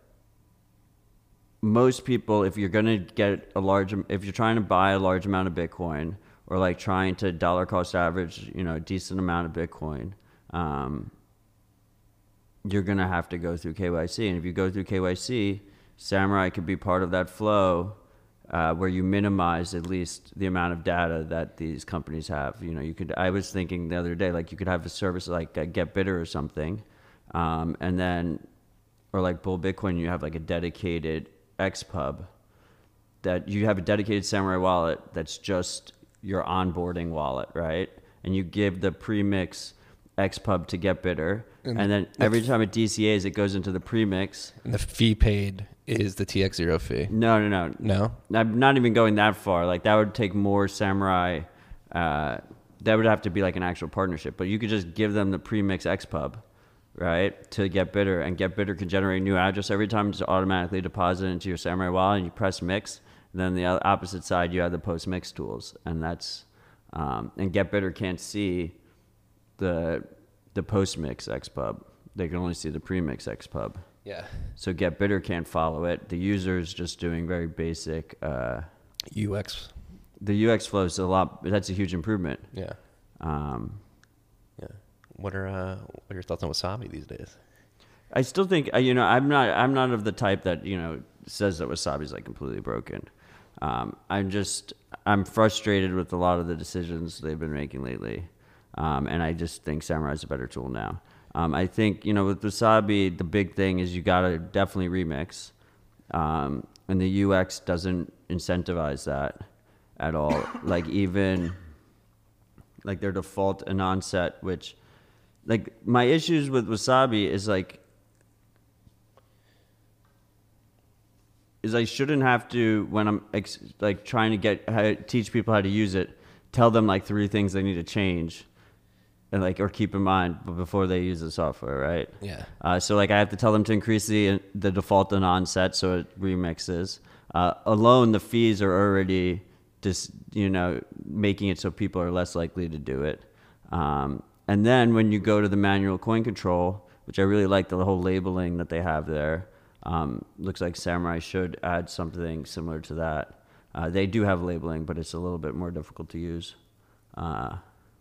most people, if you're going to get a large, if you're trying to buy a large amount of Bitcoin or like trying to dollar cost average, you know, a decent amount of Bitcoin, um, you're going to have to go through K Y C. And if you go through K Y C, Samurai could be part of that flow uh, where you minimize at least the amount of data that these companies have. You know, you could. I was thinking the other day, like you could have a service like uh, GetBitter or something, um, and then, or like Bull Bitcoin, you have like a dedicated X pub that you have a dedicated Samurai wallet that's just your onboarding wallet, right? And you give the premix X pub to GetBitter, and, and then every time it D C As, it goes into the premix. And the fee paid is the T X zero fee. No, no, no, no. I'm not even going that far. Like that would take more Samurai. Uh, that would have to be like an actual partnership. But you could just give them the premix X pub, right, to GetBitter, and GetBitter can generate a new address every time, just automatically deposit it into your Samurai wallet, and you press mix. And then the opposite side, you have the post mix tools, and that's um, and GetBitter can't see the the post mix X pub. They can only see the premix X pub. Yeah. So GetBitter can't follow it. The user is just doing very basic uh, U X. The U X flow is a lot. That's a huge improvement. Yeah. Um, yeah. What are uh, what are your thoughts on Wasabi these days? I still think uh, you know I'm not I'm not of the type that you know says that Wasabi is like completely broken. Um, I'm just I'm frustrated with a lot of the decisions they've been making lately, um, and I just think Samurai is a better tool now. Um, I think, you know, with Wasabi, the big thing is you got to definitely remix. Um, and the U X doesn't incentivize that at all. Like even, like their default and onset, which, like my issues with Wasabi is like, is I shouldn't have to, when I'm ex- like trying to get, how, teach people how to use it, tell them like three things they need to change. And like, or keep in mind before they use the software, right? Yeah. Uh, so like, I have to tell them to increase the the default and onset so it remixes. Uh, alone, the fees are already just you know making it so people are less likely to do it. Um, and then when you go to the manual coin control, which I really like the whole labeling that they have there. Um, looks like Samurai should add something similar to that. Uh, they do have labeling, but it's a little bit more difficult to use. Uh,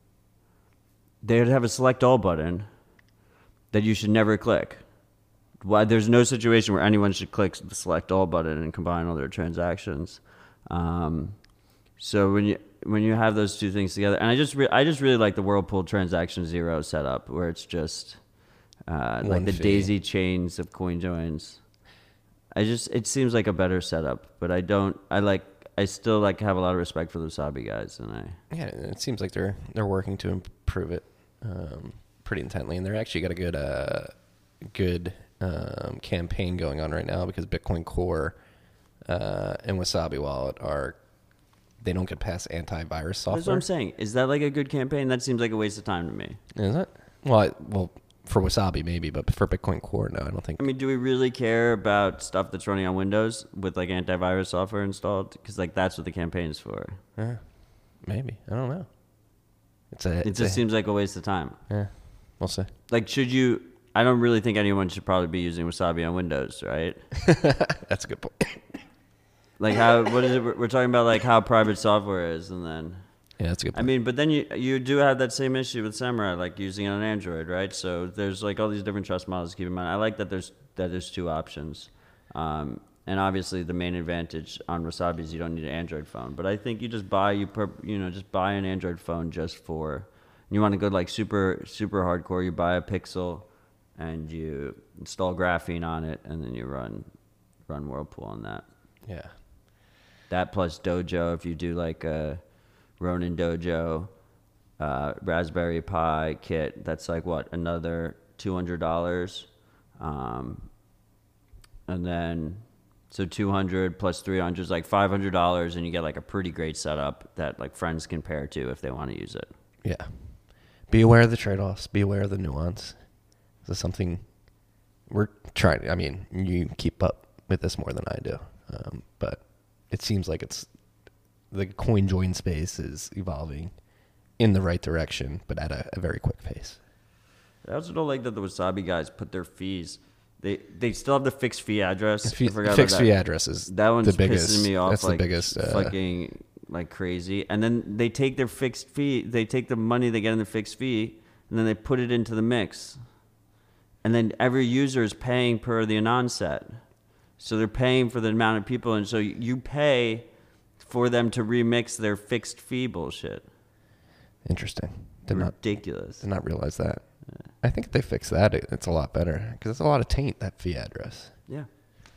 they'd have a select all button that you should never click. Why? There's no situation where anyone should click the select all button and combine all their transactions. Um, so when you when you have those two things together, and I just re- I just really like the Whirlpool transaction zero setup, where it's just uh, like the fee. daisy chains of coin joins. I just it seems like a better setup, but I don't. I like. I still like have a lot of respect for the Wasabi guys, and I Yeah, it seems like they're they're working to improve it um, pretty intently, and they're actually got a good uh, good um, campaign going on right now because Bitcoin Core uh, and Wasabi Wallet are they don't get past antivirus software. that's what I'm saying. Is that like a good campaign? That seems like a waste of time to me. Is it? Well, I, well, for Wasabi maybe, but for Bitcoin Core, no, I don't think. I mean, do we really care about stuff that's running on Windows with like antivirus software installed? Because like that's what the campaign is for. Yeah, maybe I don't know. It's a. It It's just a, seems like a waste of time. Yeah, we'll see. Like, should you? I don't really think anyone should probably be using Wasabi on Windows, right? That's a good point. Like how? What is it? We're talking about like how private software is, and then. Yeah, that's a good I point. mean, but then you you do have that same issue with Samurai, like using it on Android, right? So there's like all these different trust models to keep in mind. I like that there's that there's two options, um, and obviously the main advantage on Wasabi is you don't need an Android phone. But I think you just buy you per, you know just buy an Android phone just for you want to go like super super hardcore. You buy a Pixel, and you install Graphene on it, and then you run run Whirlpool on that. Yeah. That plus Dojo if you do like a Ronin Dojo, uh, Raspberry Pi kit. That's like what another two hundred dollars, um, and then so two hundred plus three hundred is like five hundred dollars, and you get like a pretty great setup that like friends can pair to if they want to use it. Yeah. Be aware of the trade-offs. Be aware of the nuance. This is something we're trying. I mean, you keep up with this more than I do, um, but it seems like it's. The coin join space is evolving in the right direction, but at a, a very quick pace. I also don't like that the Wasabi guys put their fees. They they still have the fixed fee address. Fee, I forgot fixed about fee that. address is That one's the biggest. pissing me off. That's like, the biggest. Uh, fucking like crazy. And then they take their fixed fee. They take the money they get in the fixed fee, and then they put it into the mix. And then every user is paying per the Anon set. So they're paying for the amount of people, and so you pay for them to remix their fixed fee bullshit. Interesting. Did not Ridiculous. did not realize that. I think if they fix that, it, it's a lot better because it's a lot of taint that fee address. Yeah.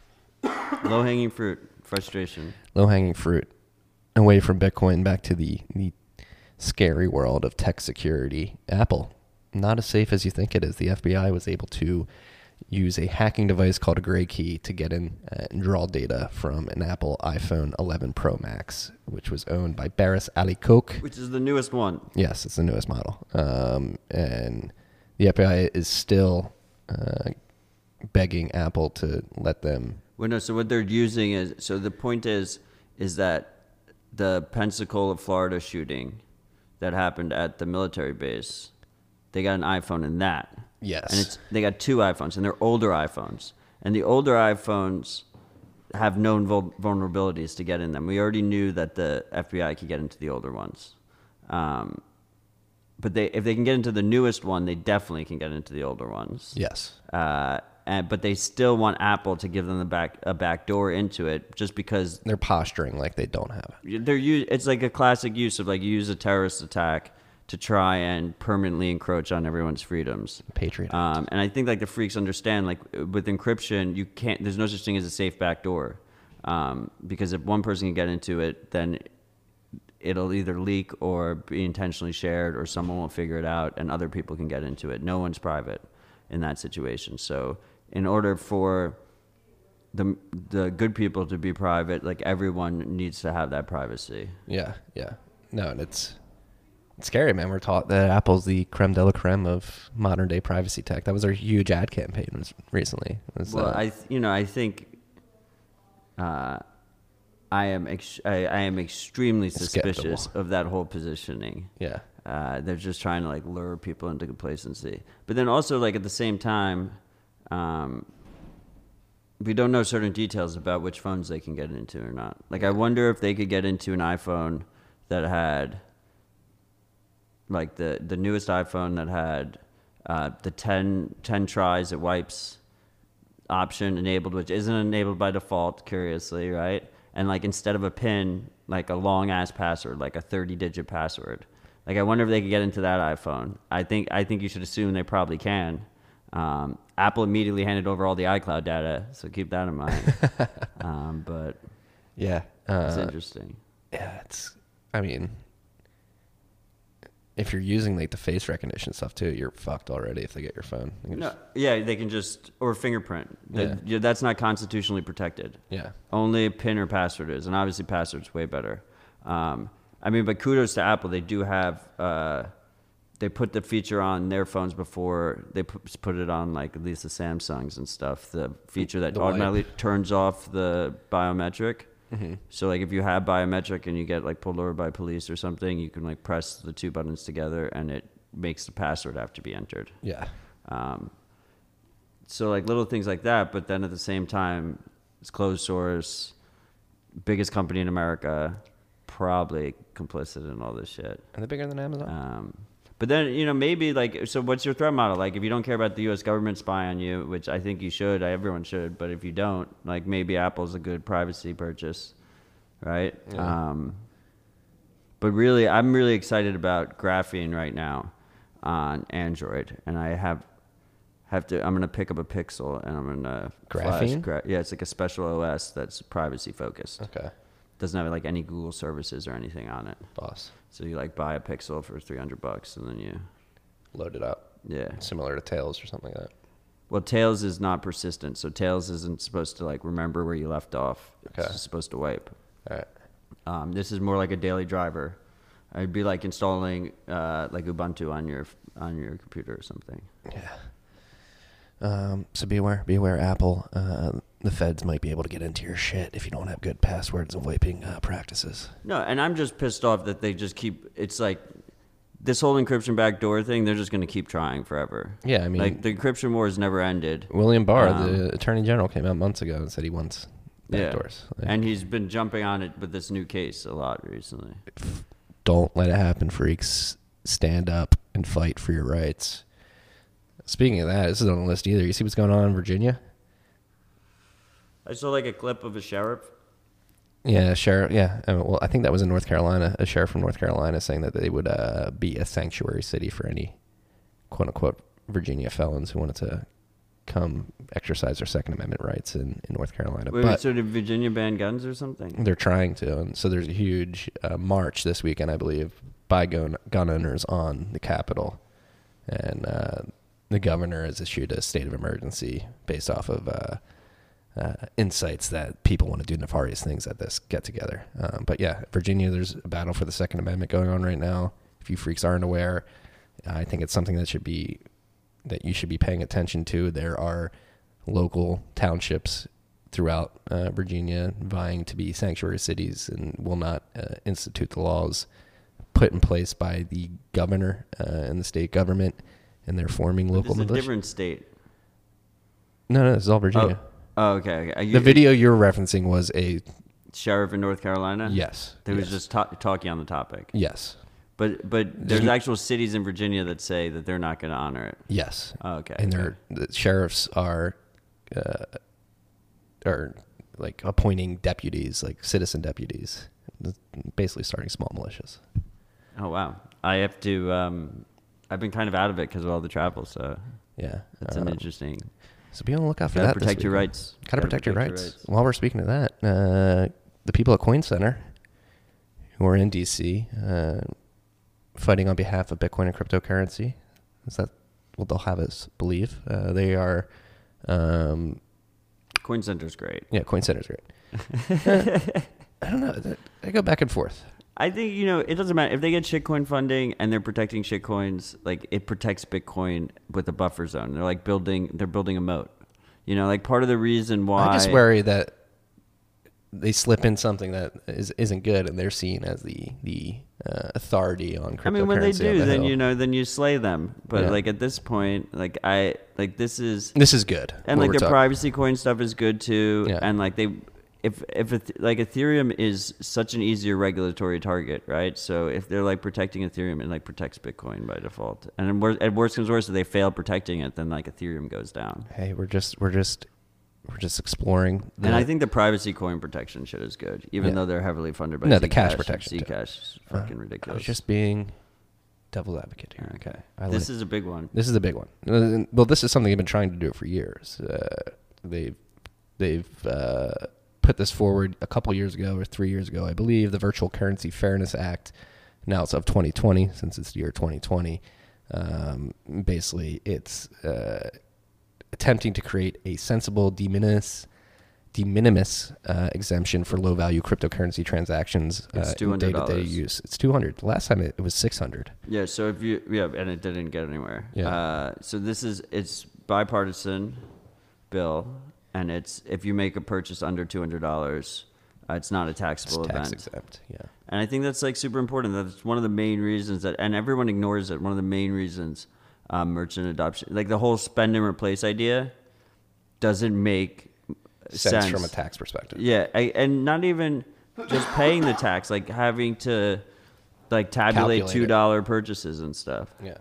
Low hanging fruit, frustration. Low hanging fruit. Away from Bitcoin, back to the the scary world of tech security. Apple, not as safe as you think it is. The F B I was able to use a hacking device called a Gray Key to get in uh, and draw data from an Apple iPhone eleven Pro Max, which was owned by Baris Ali Koch. Which is the newest one. Yes, it's the newest model. Um, and the F B I is still uh, begging Apple to let them. Well, no, so what they're using is, so the point is, is that the Pensacola, Florida shooting that happened at the military base, they got an iPhone in that. Yes. And it's they got two iPhones, and they're older iPhones. And the older iPhones have known vul- vulnerabilities to get in them. We already knew that the F B I could get into the older ones. Um, but they if they can get into the newest one, they definitely can get into the older ones. Yes. Uh, and, but they still want Apple to give them the back a back door into it, just because They're posturing like they don't have it. they're u- it's like a classic use of like you use a terrorist attack to try and permanently encroach on everyone's freedoms. Patriot. Um, and I think like the freaks understand, like with encryption, you can't. There's no such thing as a safe backdoor, um, because if one person can get into it, then it'll either leak or be intentionally shared, or someone will figure it out, and other people can get into it. No one's private in that situation. So in order for the the good people to be private, like everyone needs to have that privacy. Yeah, yeah. No, and it's it's scary, man. We're taught that Apple's the creme de la creme of modern day privacy tech. That was our huge ad campaign was recently. It was, Well, uh, I th- you know I think uh, I am ex- I, I am extremely suspicious Skeptical. of that whole positioning. yeah, uh, they're just trying to like lure people into complacency. But then also like at the same time, um, we don't know certain details about which phones they can get into or not. Like I wonder if they could get into an iPhone that had like the the newest iPhone that had uh, the ten, ten tries it wipes option enabled, which isn't enabled by default, curiously, right? And like instead of a pin, like a long ass password, like a thirty digit password. Like I wonder if they could get into that iPhone. I think I think you should assume they probably can. Um, Apple immediately handed over all the iCloud data, so keep that in mind. um, but yeah, uh, it's interesting. Yeah, it's. I mean, if you're using like the face recognition stuff too, you're fucked already if they get your phone. They can No, just- yeah, they can just or fingerprint. Yeah. That- yeah, that's not constitutionally protected. yeah, Only PIN or password is, and obviously password's way better. Um, I mean, but kudos to Apple. They do have. Uh, they put the feature on their phones before they put, put it on like at least the Samsungs and stuff. The feature that The wipe. automatically turns off the biometric. mm-hmm. So like if you have biometric and you get like pulled over by police or something, you can like press the two buttons together and it makes the password have to be entered. yeah, Um, so like little things like that, but then at the same time, it's closed source, biggest company in America, probably complicit in all this shit. and they're bigger than Amazon. Um, but then, you know, maybe like, so what's your threat model? Like if you don't care about the U S government spy on you, which I think you should, everyone should, but if you don't, like maybe Apple's a good privacy purchase, right? Yeah. Um, but really, I'm really excited about Graphene right now on Android, and I have have to. I'm gonna pick up a Pixel, and I'm gonna flash Graphene? gra- yeah, it's like a special O S that's privacy focused. Okay, Doesn't have like any Google services or anything on it. boss, So you like buy a Pixel for three hundred bucks, and then you load it up. yeah. Similar to Tails or something like that. Well, Tails is not persistent, so Tails isn't supposed to like remember where you left off. It's Okay. just supposed to wipe. All right. Um, this is more like a daily driver. It'd be like installing uh, like Ubuntu on your on your computer or something. Yeah. Um, so be aware, be aware, Apple. Uh, the feds might be able to get into your shit if you don't have good passwords and wiping uh, practices. No, and I'm just pissed off that they just keep. It's like this whole encryption backdoor thing. They're just going to keep trying forever. Yeah, I mean, Like the encryption war has never ended. William Barr, Um, the Attorney General, came out months ago and said he wants Yeah. backdoors. Like, And he's been jumping on it with this new case a lot recently. don't let it happen, freaks. Stand up and fight for your rights. Speaking of that, this isn't on the list either. You see what's going on in Virginia? I saw like a clip of a sheriff. Yeah, sheriff. Yeah, uh, well, I think that was in North Carolina. A sheriff from North Carolina saying that they would uh, be a sanctuary city for any "quote unquote" Virginia felons who wanted to come exercise their Second Amendment rights in, in North Carolina. Wait, but so did Virginia ban guns or something? they're trying to, and so there's a huge uh, march this weekend, I believe, by gun gun owners on the Capitol, and uh, the governor has issued a state of emergency based off of uh, uh, insights that people want to do nefarious things at this get together. Um, but yeah, Virginia, there's a battle for the Second Amendment going on right now. If you freaks aren't aware, I think it's something that should be that you should be paying attention to. There are local townships throughout uh, Virginia vying to be sanctuary cities and will not uh, institute the laws put in place by the governor uh, and the state government, and they're forming local It's a militia. different state. No, no, this is all Virginia. Oh, okay. okay. You, The video you're referencing was a sheriff in North Carolina. yes. Who was yes, just ta- talking on the topic. yes, But but There's there's n- actual cities in Virginia that say that they're not going to honor it. yes. Oh, okay. And okay. they're the sheriffs are uh, are like appointing deputies, like citizen deputies, basically starting small militias. Oh wow. I have to. Um, I've been kind of out of it because of all the travel, so Yeah, that's um, an interesting. So be on the lookout for Gotta that. protect this your weekend. rights. Gotta protect your rights. While we're speaking of that, uh, the people at Coin Center, who are in D C, uh, fighting on behalf of Bitcoin and cryptocurrency, is that what they'll have us believe? Uh, they are, um, Coin Center's great. yeah, Coin Center's great. Uh, I don't know. They- They go back and forth. I think, you know, it doesn't matter if they get shitcoin funding and they're protecting shitcoins. Like it protects Bitcoin with a buffer zone. They're like building. They're building a moat. You know, like part of the reason why I just worry that they slip in something that is isn't good, and they're seen as the the uh, authority on cryptocurrency. I mean, when they on do, the then Hill. you know, then you slay them. But Yeah. like at this point, like I like this is This is good. and what like we're the talking- privacy coin stuff is good too. Yeah. And like they, if if it, like Ethereum is such an easier regulatory target, right? So if they're like protecting Ethereum, it like protects Bitcoin by default. And then wor- at worst comes worse, if they fail protecting it, then like Ethereum goes down. Hey, we're just we're just we're just exploring. The, And I think the privacy coin protection shit is good, even Yeah. though they're heavily funded by No, the cash Zcash. protection too. Zcash is uh, fucking I ridiculous. was just being devil's advocate here. Okay. I This like- is a big one. This is a big one. Uh, Well, this is something they've been trying to do for years. Uh, they've they've uh, put this forward a couple years ago or three years ago, I believe. The Virtual Currency Fairness Act. Now it's of twenty twenty, since it's the year twenty twenty. Um, basically, it's uh, attempting to create a sensible de minimis de minimis uh, exemption for low value cryptocurrency transactions It's uh, in two hundred dollars. day-to-day use. It's two hundred. Last time it, it was six hundred. Yeah, so if you yeah, and it didn't get anywhere. Yeah. Uh, so this is it's bipartisan bill, and it's if you make a purchase under two hundred dollars, uh, it's not a It's taxable tax event. exempt. Yeah. And I think that's like super important. That's one of the main reasons that, and everyone ignores it. One of the main reasons um, merchant adoption, like the whole spend and replace idea, doesn't make sense, sense, from a tax perspective. Yeah, I, and not even just paying the tax, like having to like tabulate Calculate two it. dollar purchases and stuff. Yeah.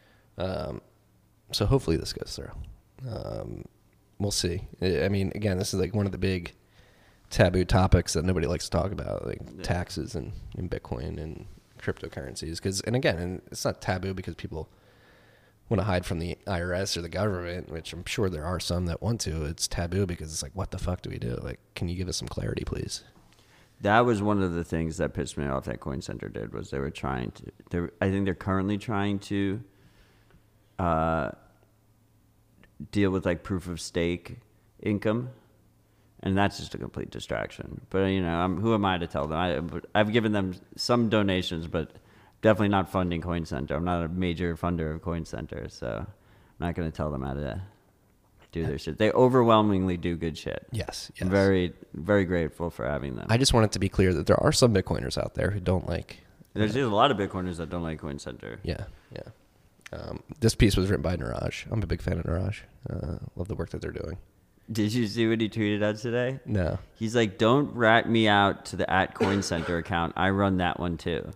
Um, so hopefully this goes through. Um, we'll see. I I mean, again, this is like one of the big taboo topics that nobody likes to talk about, like Yeah. taxes and, and Bitcoin and cryptocurrencies. Because, and again, and it's not taboo because people want to hide from the I R S or the government, which I'm sure there are some that want to. It's taboo because it's like, what the fuck do we do? Like, can you give us some clarity, please? That was one of the things that pissed me off that Coin Center did was they were trying to. They were, I think they're currently trying to uh, deal with like proof of stake income, and that's just a complete distraction. But you know, I'm, who am I to tell them? I, but I've given them some donations, but definitely not funding Coin Center. I'm not a major funder of Coin Center, so I'm not going to tell them how to do their shit. They overwhelmingly do good shit. Yes. yes. I'm very, very grateful for having them. I just want it to be clear that there are some Bitcoiners out there who don't like. There's, there's a lot of Bitcoiners that don't like Coin Center. Yeah, yeah. Um, this piece was written by Niraj. I'm a big fan of Niraj. Uh, love the work that they're doing. Did you see what he tweeted out today? No. He's like, don't rat me out to the at Coin Center account. I run that one too.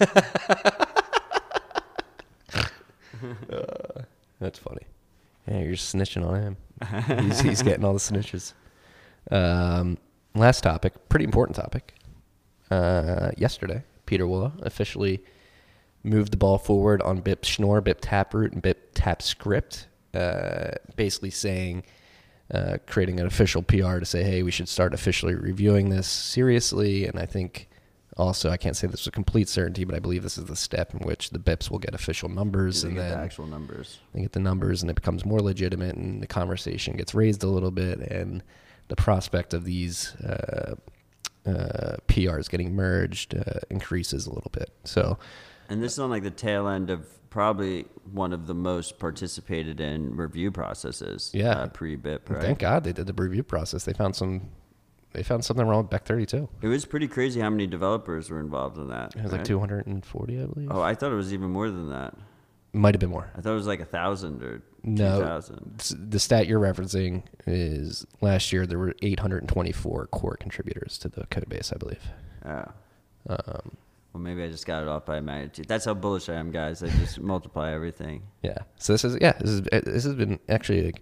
uh, that's funny. Yeah, you're snitching on him. he's, he's getting all the snitches. Um, last topic, pretty important topic. Uh, yesterday, Peter Woola officially moved the ball forward on B I P Schnorr, B I P Taproot, and B I P TapScript, uh, basically saying, uh, creating an official P R to say, hey, we should start officially reviewing this seriously. And I think also, I can't say this with complete certainty, but I believe this is the step in which the B I Ps will get official numbers. They and get the then actual numbers. they get the numbers and it becomes more legitimate and the conversation gets raised a little bit and the prospect of these uh, uh, P Rs getting merged uh, increases a little bit. So, And this is on like the tail end of probably one of the most participated in review processes. Yeah. Uh, pre-B I P, right? thank God they did the review process. They found some, they found something wrong with Beck thirty-two. It was pretty crazy how many developers were involved in that. It was right? like two hundred forty, I believe. Oh, I thought it was even more than that. Might have been more. I thought it was like a thousand or No. two thousand. S- The stat you're referencing is last year there were eight hundred twenty-four core contributors to the code base, I believe. Oh. Um, Well, maybe I just got it off by magnitude. That's how bullish I am, guys. I just multiply everything. Yeah. So this is yeah. This is this has been actually like,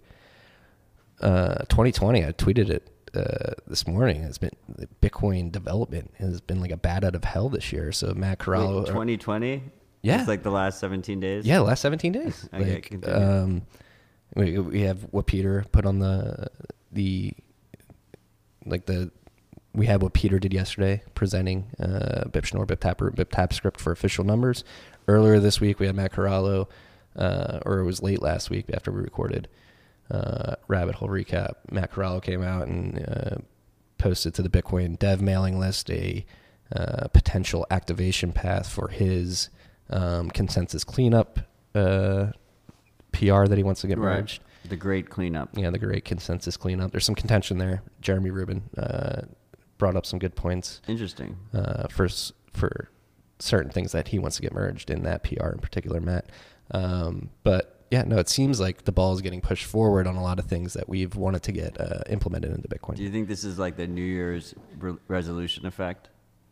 uh, twenty twenty. I tweeted it uh, this morning. It's been Bitcoin development has been like a bat out of hell this year. So Matt Corallo, Wait, twenty twenty? Yeah. It's like the last seventeen days? yeah, the last seventeen days. Okay, like, continue. um, we we have what Peter put on the the like the. We had what Peter did yesterday, presenting uh, B I P Schnorr, B I P Taproot, B I P TapScript for official numbers. Earlier this week, we had Matt Corallo, uh, or it was late last week after we recorded uh, Rabbit Hole Recap. Matt Corallo came out and uh, posted to the Bitcoin dev mailing list a uh, potential activation path for his um, consensus cleanup uh, P R that he wants to get Right. merged. The great cleanup. Yeah, the great consensus cleanup. There's some contention there. Jeremy Rubin uh, brought up some good points Interesting. uh, for s- for certain things that he wants to get merged in that P R in particular, Matt. Um, but yeah, no, it seems like the ball is getting pushed forward on a lot of things that we've wanted to get uh, implemented into Bitcoin. Do you think this is like the New Year's re- resolution effect?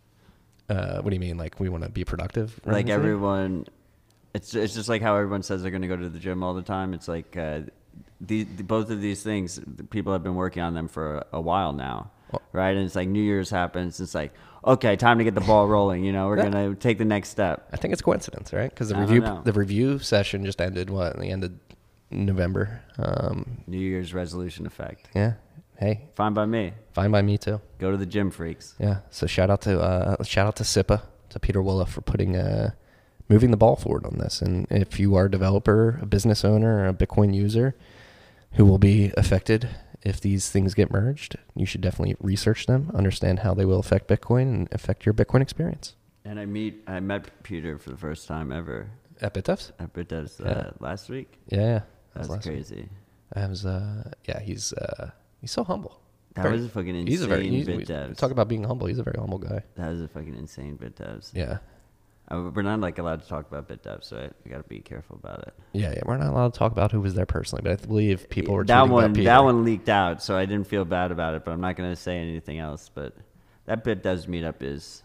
Uh, what do you mean? Like we want to be productive? Like everyone, it's it's just like how everyone says they're going to go to the gym all the time. It's like uh, the, the both of these things, people have been working on them for a, a while now, well, right? And it's like New Year's happens. It's like, okay, time to get the ball rolling. You know, we're yeah. going to take the next step. I think it's coincidence, right? Because the review the review session just ended. What, at the end of November? Um, New Year's resolution effect. Yeah. Hey, fine by me. Fine by me too. Go to the gym, freaks. Yeah. So shout out to uh, shout out to SIPA, to Peter Woola for putting uh, moving the ball forward on this. And if you are a developer, a business owner, or a Bitcoin user who will be affected if these things get merged, you should definitely research them, understand how they will affect Bitcoin and affect your Bitcoin experience. And I meet I met Peter for the first time ever at BitDevs. At BitDevs uh, yeah. last week. Yeah, yeah. That was crazy. Week. I was uh, yeah. He's uh. He's so humble. That very, was a fucking insane he's a very, he's, BitDevs. Talk about being humble. He's a very humble guy. That was a fucking insane BitDevs. Yeah. Uh, we're not like allowed to talk about BitDevs, so we got to be careful about it. Yeah, yeah, we're not allowed to talk about who was there personally, but I believe people were that tweeting one. about Peter. That one leaked out, so I didn't feel bad about it. But I'm not going to say anything else. But that BitDevs meetup is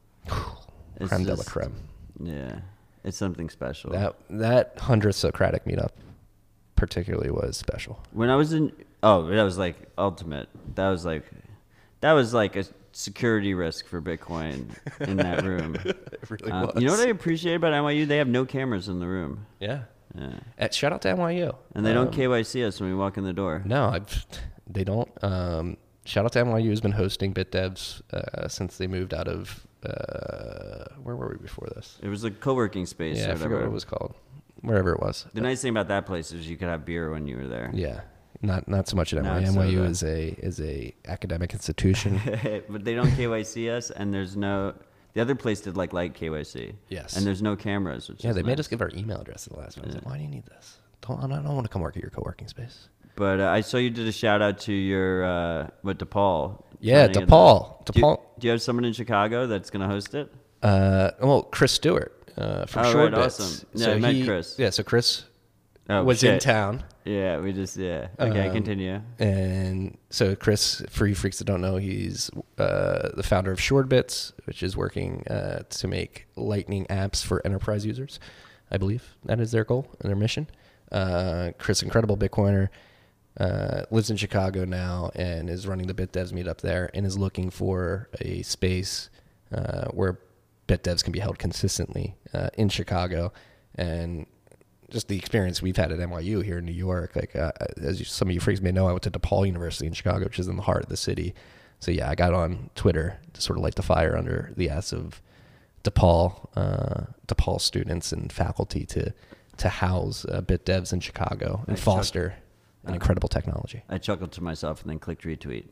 creme de la creme. Yeah, it's something special. That that hundredth Socratic meetup, particularly, was special. When I was in. Oh, that was like ultimate. That was like, that was like a security risk for Bitcoin in that room. It really um, was. You know what I appreciate about N Y U? They have no cameras in the room. Yeah. Yeah. At, shout out to N Y U. And they um, don't K Y C us when we walk in the door. No, I've, they don't. Um, shout out to N Y U, who's been hosting BitDevs uh, since they moved out of. Uh, where were we before this? It was a co-working space. Yeah, or I forget what it was called. Wherever it was. The nice thing about that place is you could have beer when you were there. Yeah. Not not so much at N Y U. N Y U is a is a academic institution, but they don't K Y C us, and there's no. The other place did like light K Y C. Yes, and there's no cameras. Which yeah, is they nice. made us give our email address at the last one. Yeah. Like, why do you need this? Don't I don't want to come work at your co-working space. But uh, I saw you did a shout out to your uh, what DePaul. Yeah, DePaul. DePaul. Do you, do you have someone in Chicago that's gonna host it? Uh, well, Chris Stewart uh, from oh, Short right, Bits. awesome. Yeah, so I met he, Chris. Yeah, so Chris oh, was shit. in town. Yeah, we just yeah. Okay, um, continue. And so Chris, for you freaks that don't know, he's uh, the founder of SureBits, which is working uh, to make Lightning apps for enterprise users. I believe that is their goal and their mission. Uh, Chris, incredible Bitcoiner, uh, lives in Chicago now and is running the BitDevs meetup there and is looking for a space uh, where BitDevs can be held consistently uh, in Chicago. And just the experience we've had at N Y U here in New York, like uh, as you, some of you freaks may know, I went to DePaul University in Chicago, which is in the heart of the city. So yeah, I got on Twitter to sort of light the fire under the ass of DePaul, uh, DePaul students and faculty to to house uh, BitDevs in Chicago and I foster chuck- an uh, incredible technology. I chuckled to myself and then clicked retweet.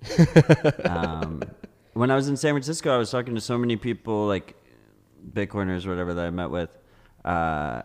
um, when I was in San Francisco, I was talking to so many people, like Bitcoiners or whatever that I met with. Uh,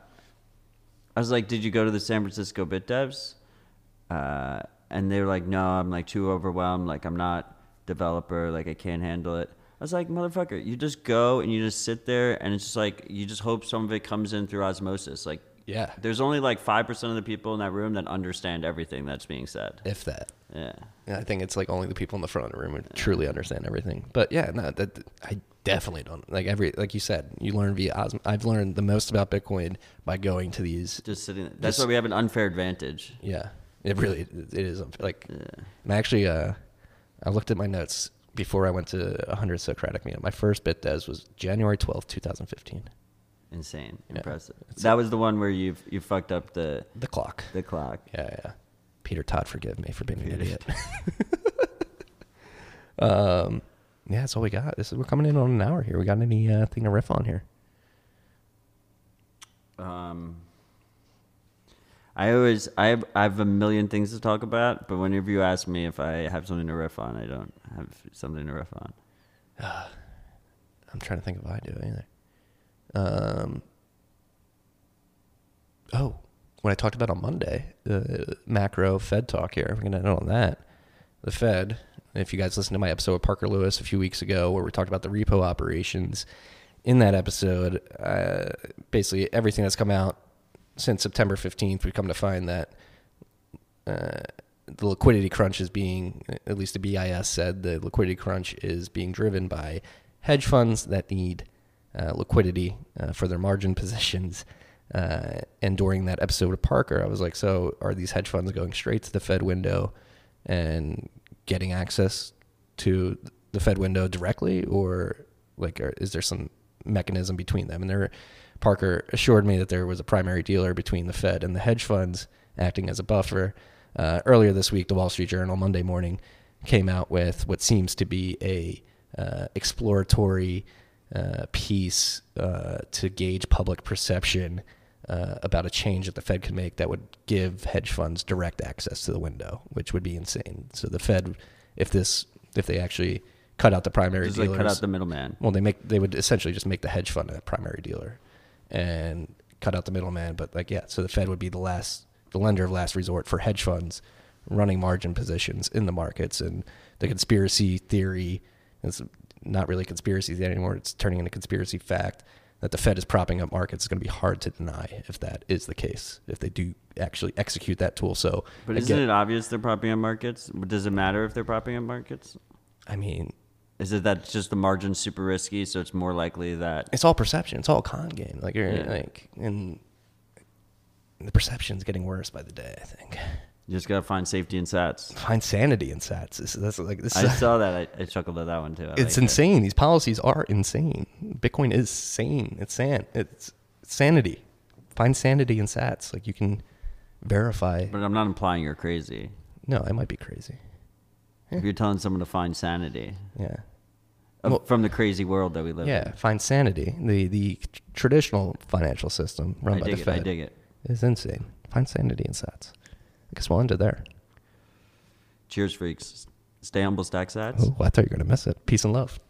I was like, did you go to the San Francisco BitDevs? Uh, and they were like, no, I'm like too overwhelmed. Like I'm not developer. Like I can't handle it. I was like, motherfucker, you just go and you just sit there and it's just like, you just hope some of it comes in through osmosis. Like, yeah, there's only like five percent of the people in that room that understand everything that's being said. If that. Yeah. Yeah, I think it's like only the people in the front of the room who yeah. truly understand everything. But yeah, no, that I definitely don't. Like every, like you said, you learn via osmosis. I've learned the most about Bitcoin by going to these. Just sitting. That's just, why we have an unfair advantage. Yeah, it really it is like. Yeah. And actually, uh, I looked at my notes before I went to one hundred Socratic meetup. My first BitDevs was January twelfth, twenty fifteen. Insane, yeah. Impressive. That was the one where you you fucked up the the clock. The clock. Yeah, yeah. Peter Todd, forgive me for being an idiot. um, yeah, that's all we got. This is, we're coming in on an hour here. We got any uh, thing to riff on here? Um, I always I have I have a million things to talk about, but whenever you ask me if I have something to riff on, I don't have something to riff on. Uh, I'm trying to think if I do either. Um. Oh, what I talked about on Monday, the uh, macro Fed talk here. We're gonna know on that. The Fed. If you guys listened to my episode with Parker Lewis a few weeks ago, where we talked about the repo operations in that episode, uh, basically everything that's come out since September fifteenth, we come to find that uh, the liquidity crunch is being, at least the B I S said, the liquidity crunch is being driven by hedge funds that need uh, liquidity uh, for their margin positions. Uh, and during that episode of Parker, I was like, so are these hedge funds going straight to the Fed window and getting access to the Fed window directly, or like, are, is there some mechanism between them? And there, Parker assured me that there was a primary dealer between the Fed and the hedge funds acting as a buffer. Uh, earlier this week, the Wall Street Journal, Monday morning, came out with what seems to be a uh, exploratory uh, piece uh, to gauge public perception uh, about a change that the Fed could make that would give hedge funds direct access to the window, which would be insane. So the Fed, if this, if they actually cut out the primary Just dealers, like cut out the middleman. well, they make they would essentially just make the hedge fund a primary dealer and cut out the middleman. But like, yeah, so the Fed would be the last, the lender of last resort for hedge funds running margin positions in the markets. And the conspiracy theory, it's not really conspiracy anymore, it's turning into conspiracy fact, that the Fed is propping up markets is going to be hard to deny if that is the case, if they do actually execute that tool. So, but isn't it obvious they're propping up markets? Does it matter if they're propping up markets? I mean, is it that just the margin's super risky, so it's more likely that it's all perception? It's all a con game. Like you're yeah. like, and the perception's getting worse by the day, I think. You just gotta find safety in sats. Find sanity in sats. This, that's like this. I saw that. I, I chuckled at that one too. I It's insane. It. These policies are insane. Bitcoin is sane. It's san. It's sanity. Find sanity in sats. Like you can verify. But I'm not implying you're crazy. No, I might be crazy. If you're telling someone to find sanity, yeah, of, well, from the crazy world that we live yeah, in, find sanity. The the traditional financial system run I by dig the it, Fed I dig it. is insane. Find sanity in sats. I guess we'll end it there. Cheers, freaks. Stay humble, stack sats. Oh, I thought you were gonna miss it. Peace and love.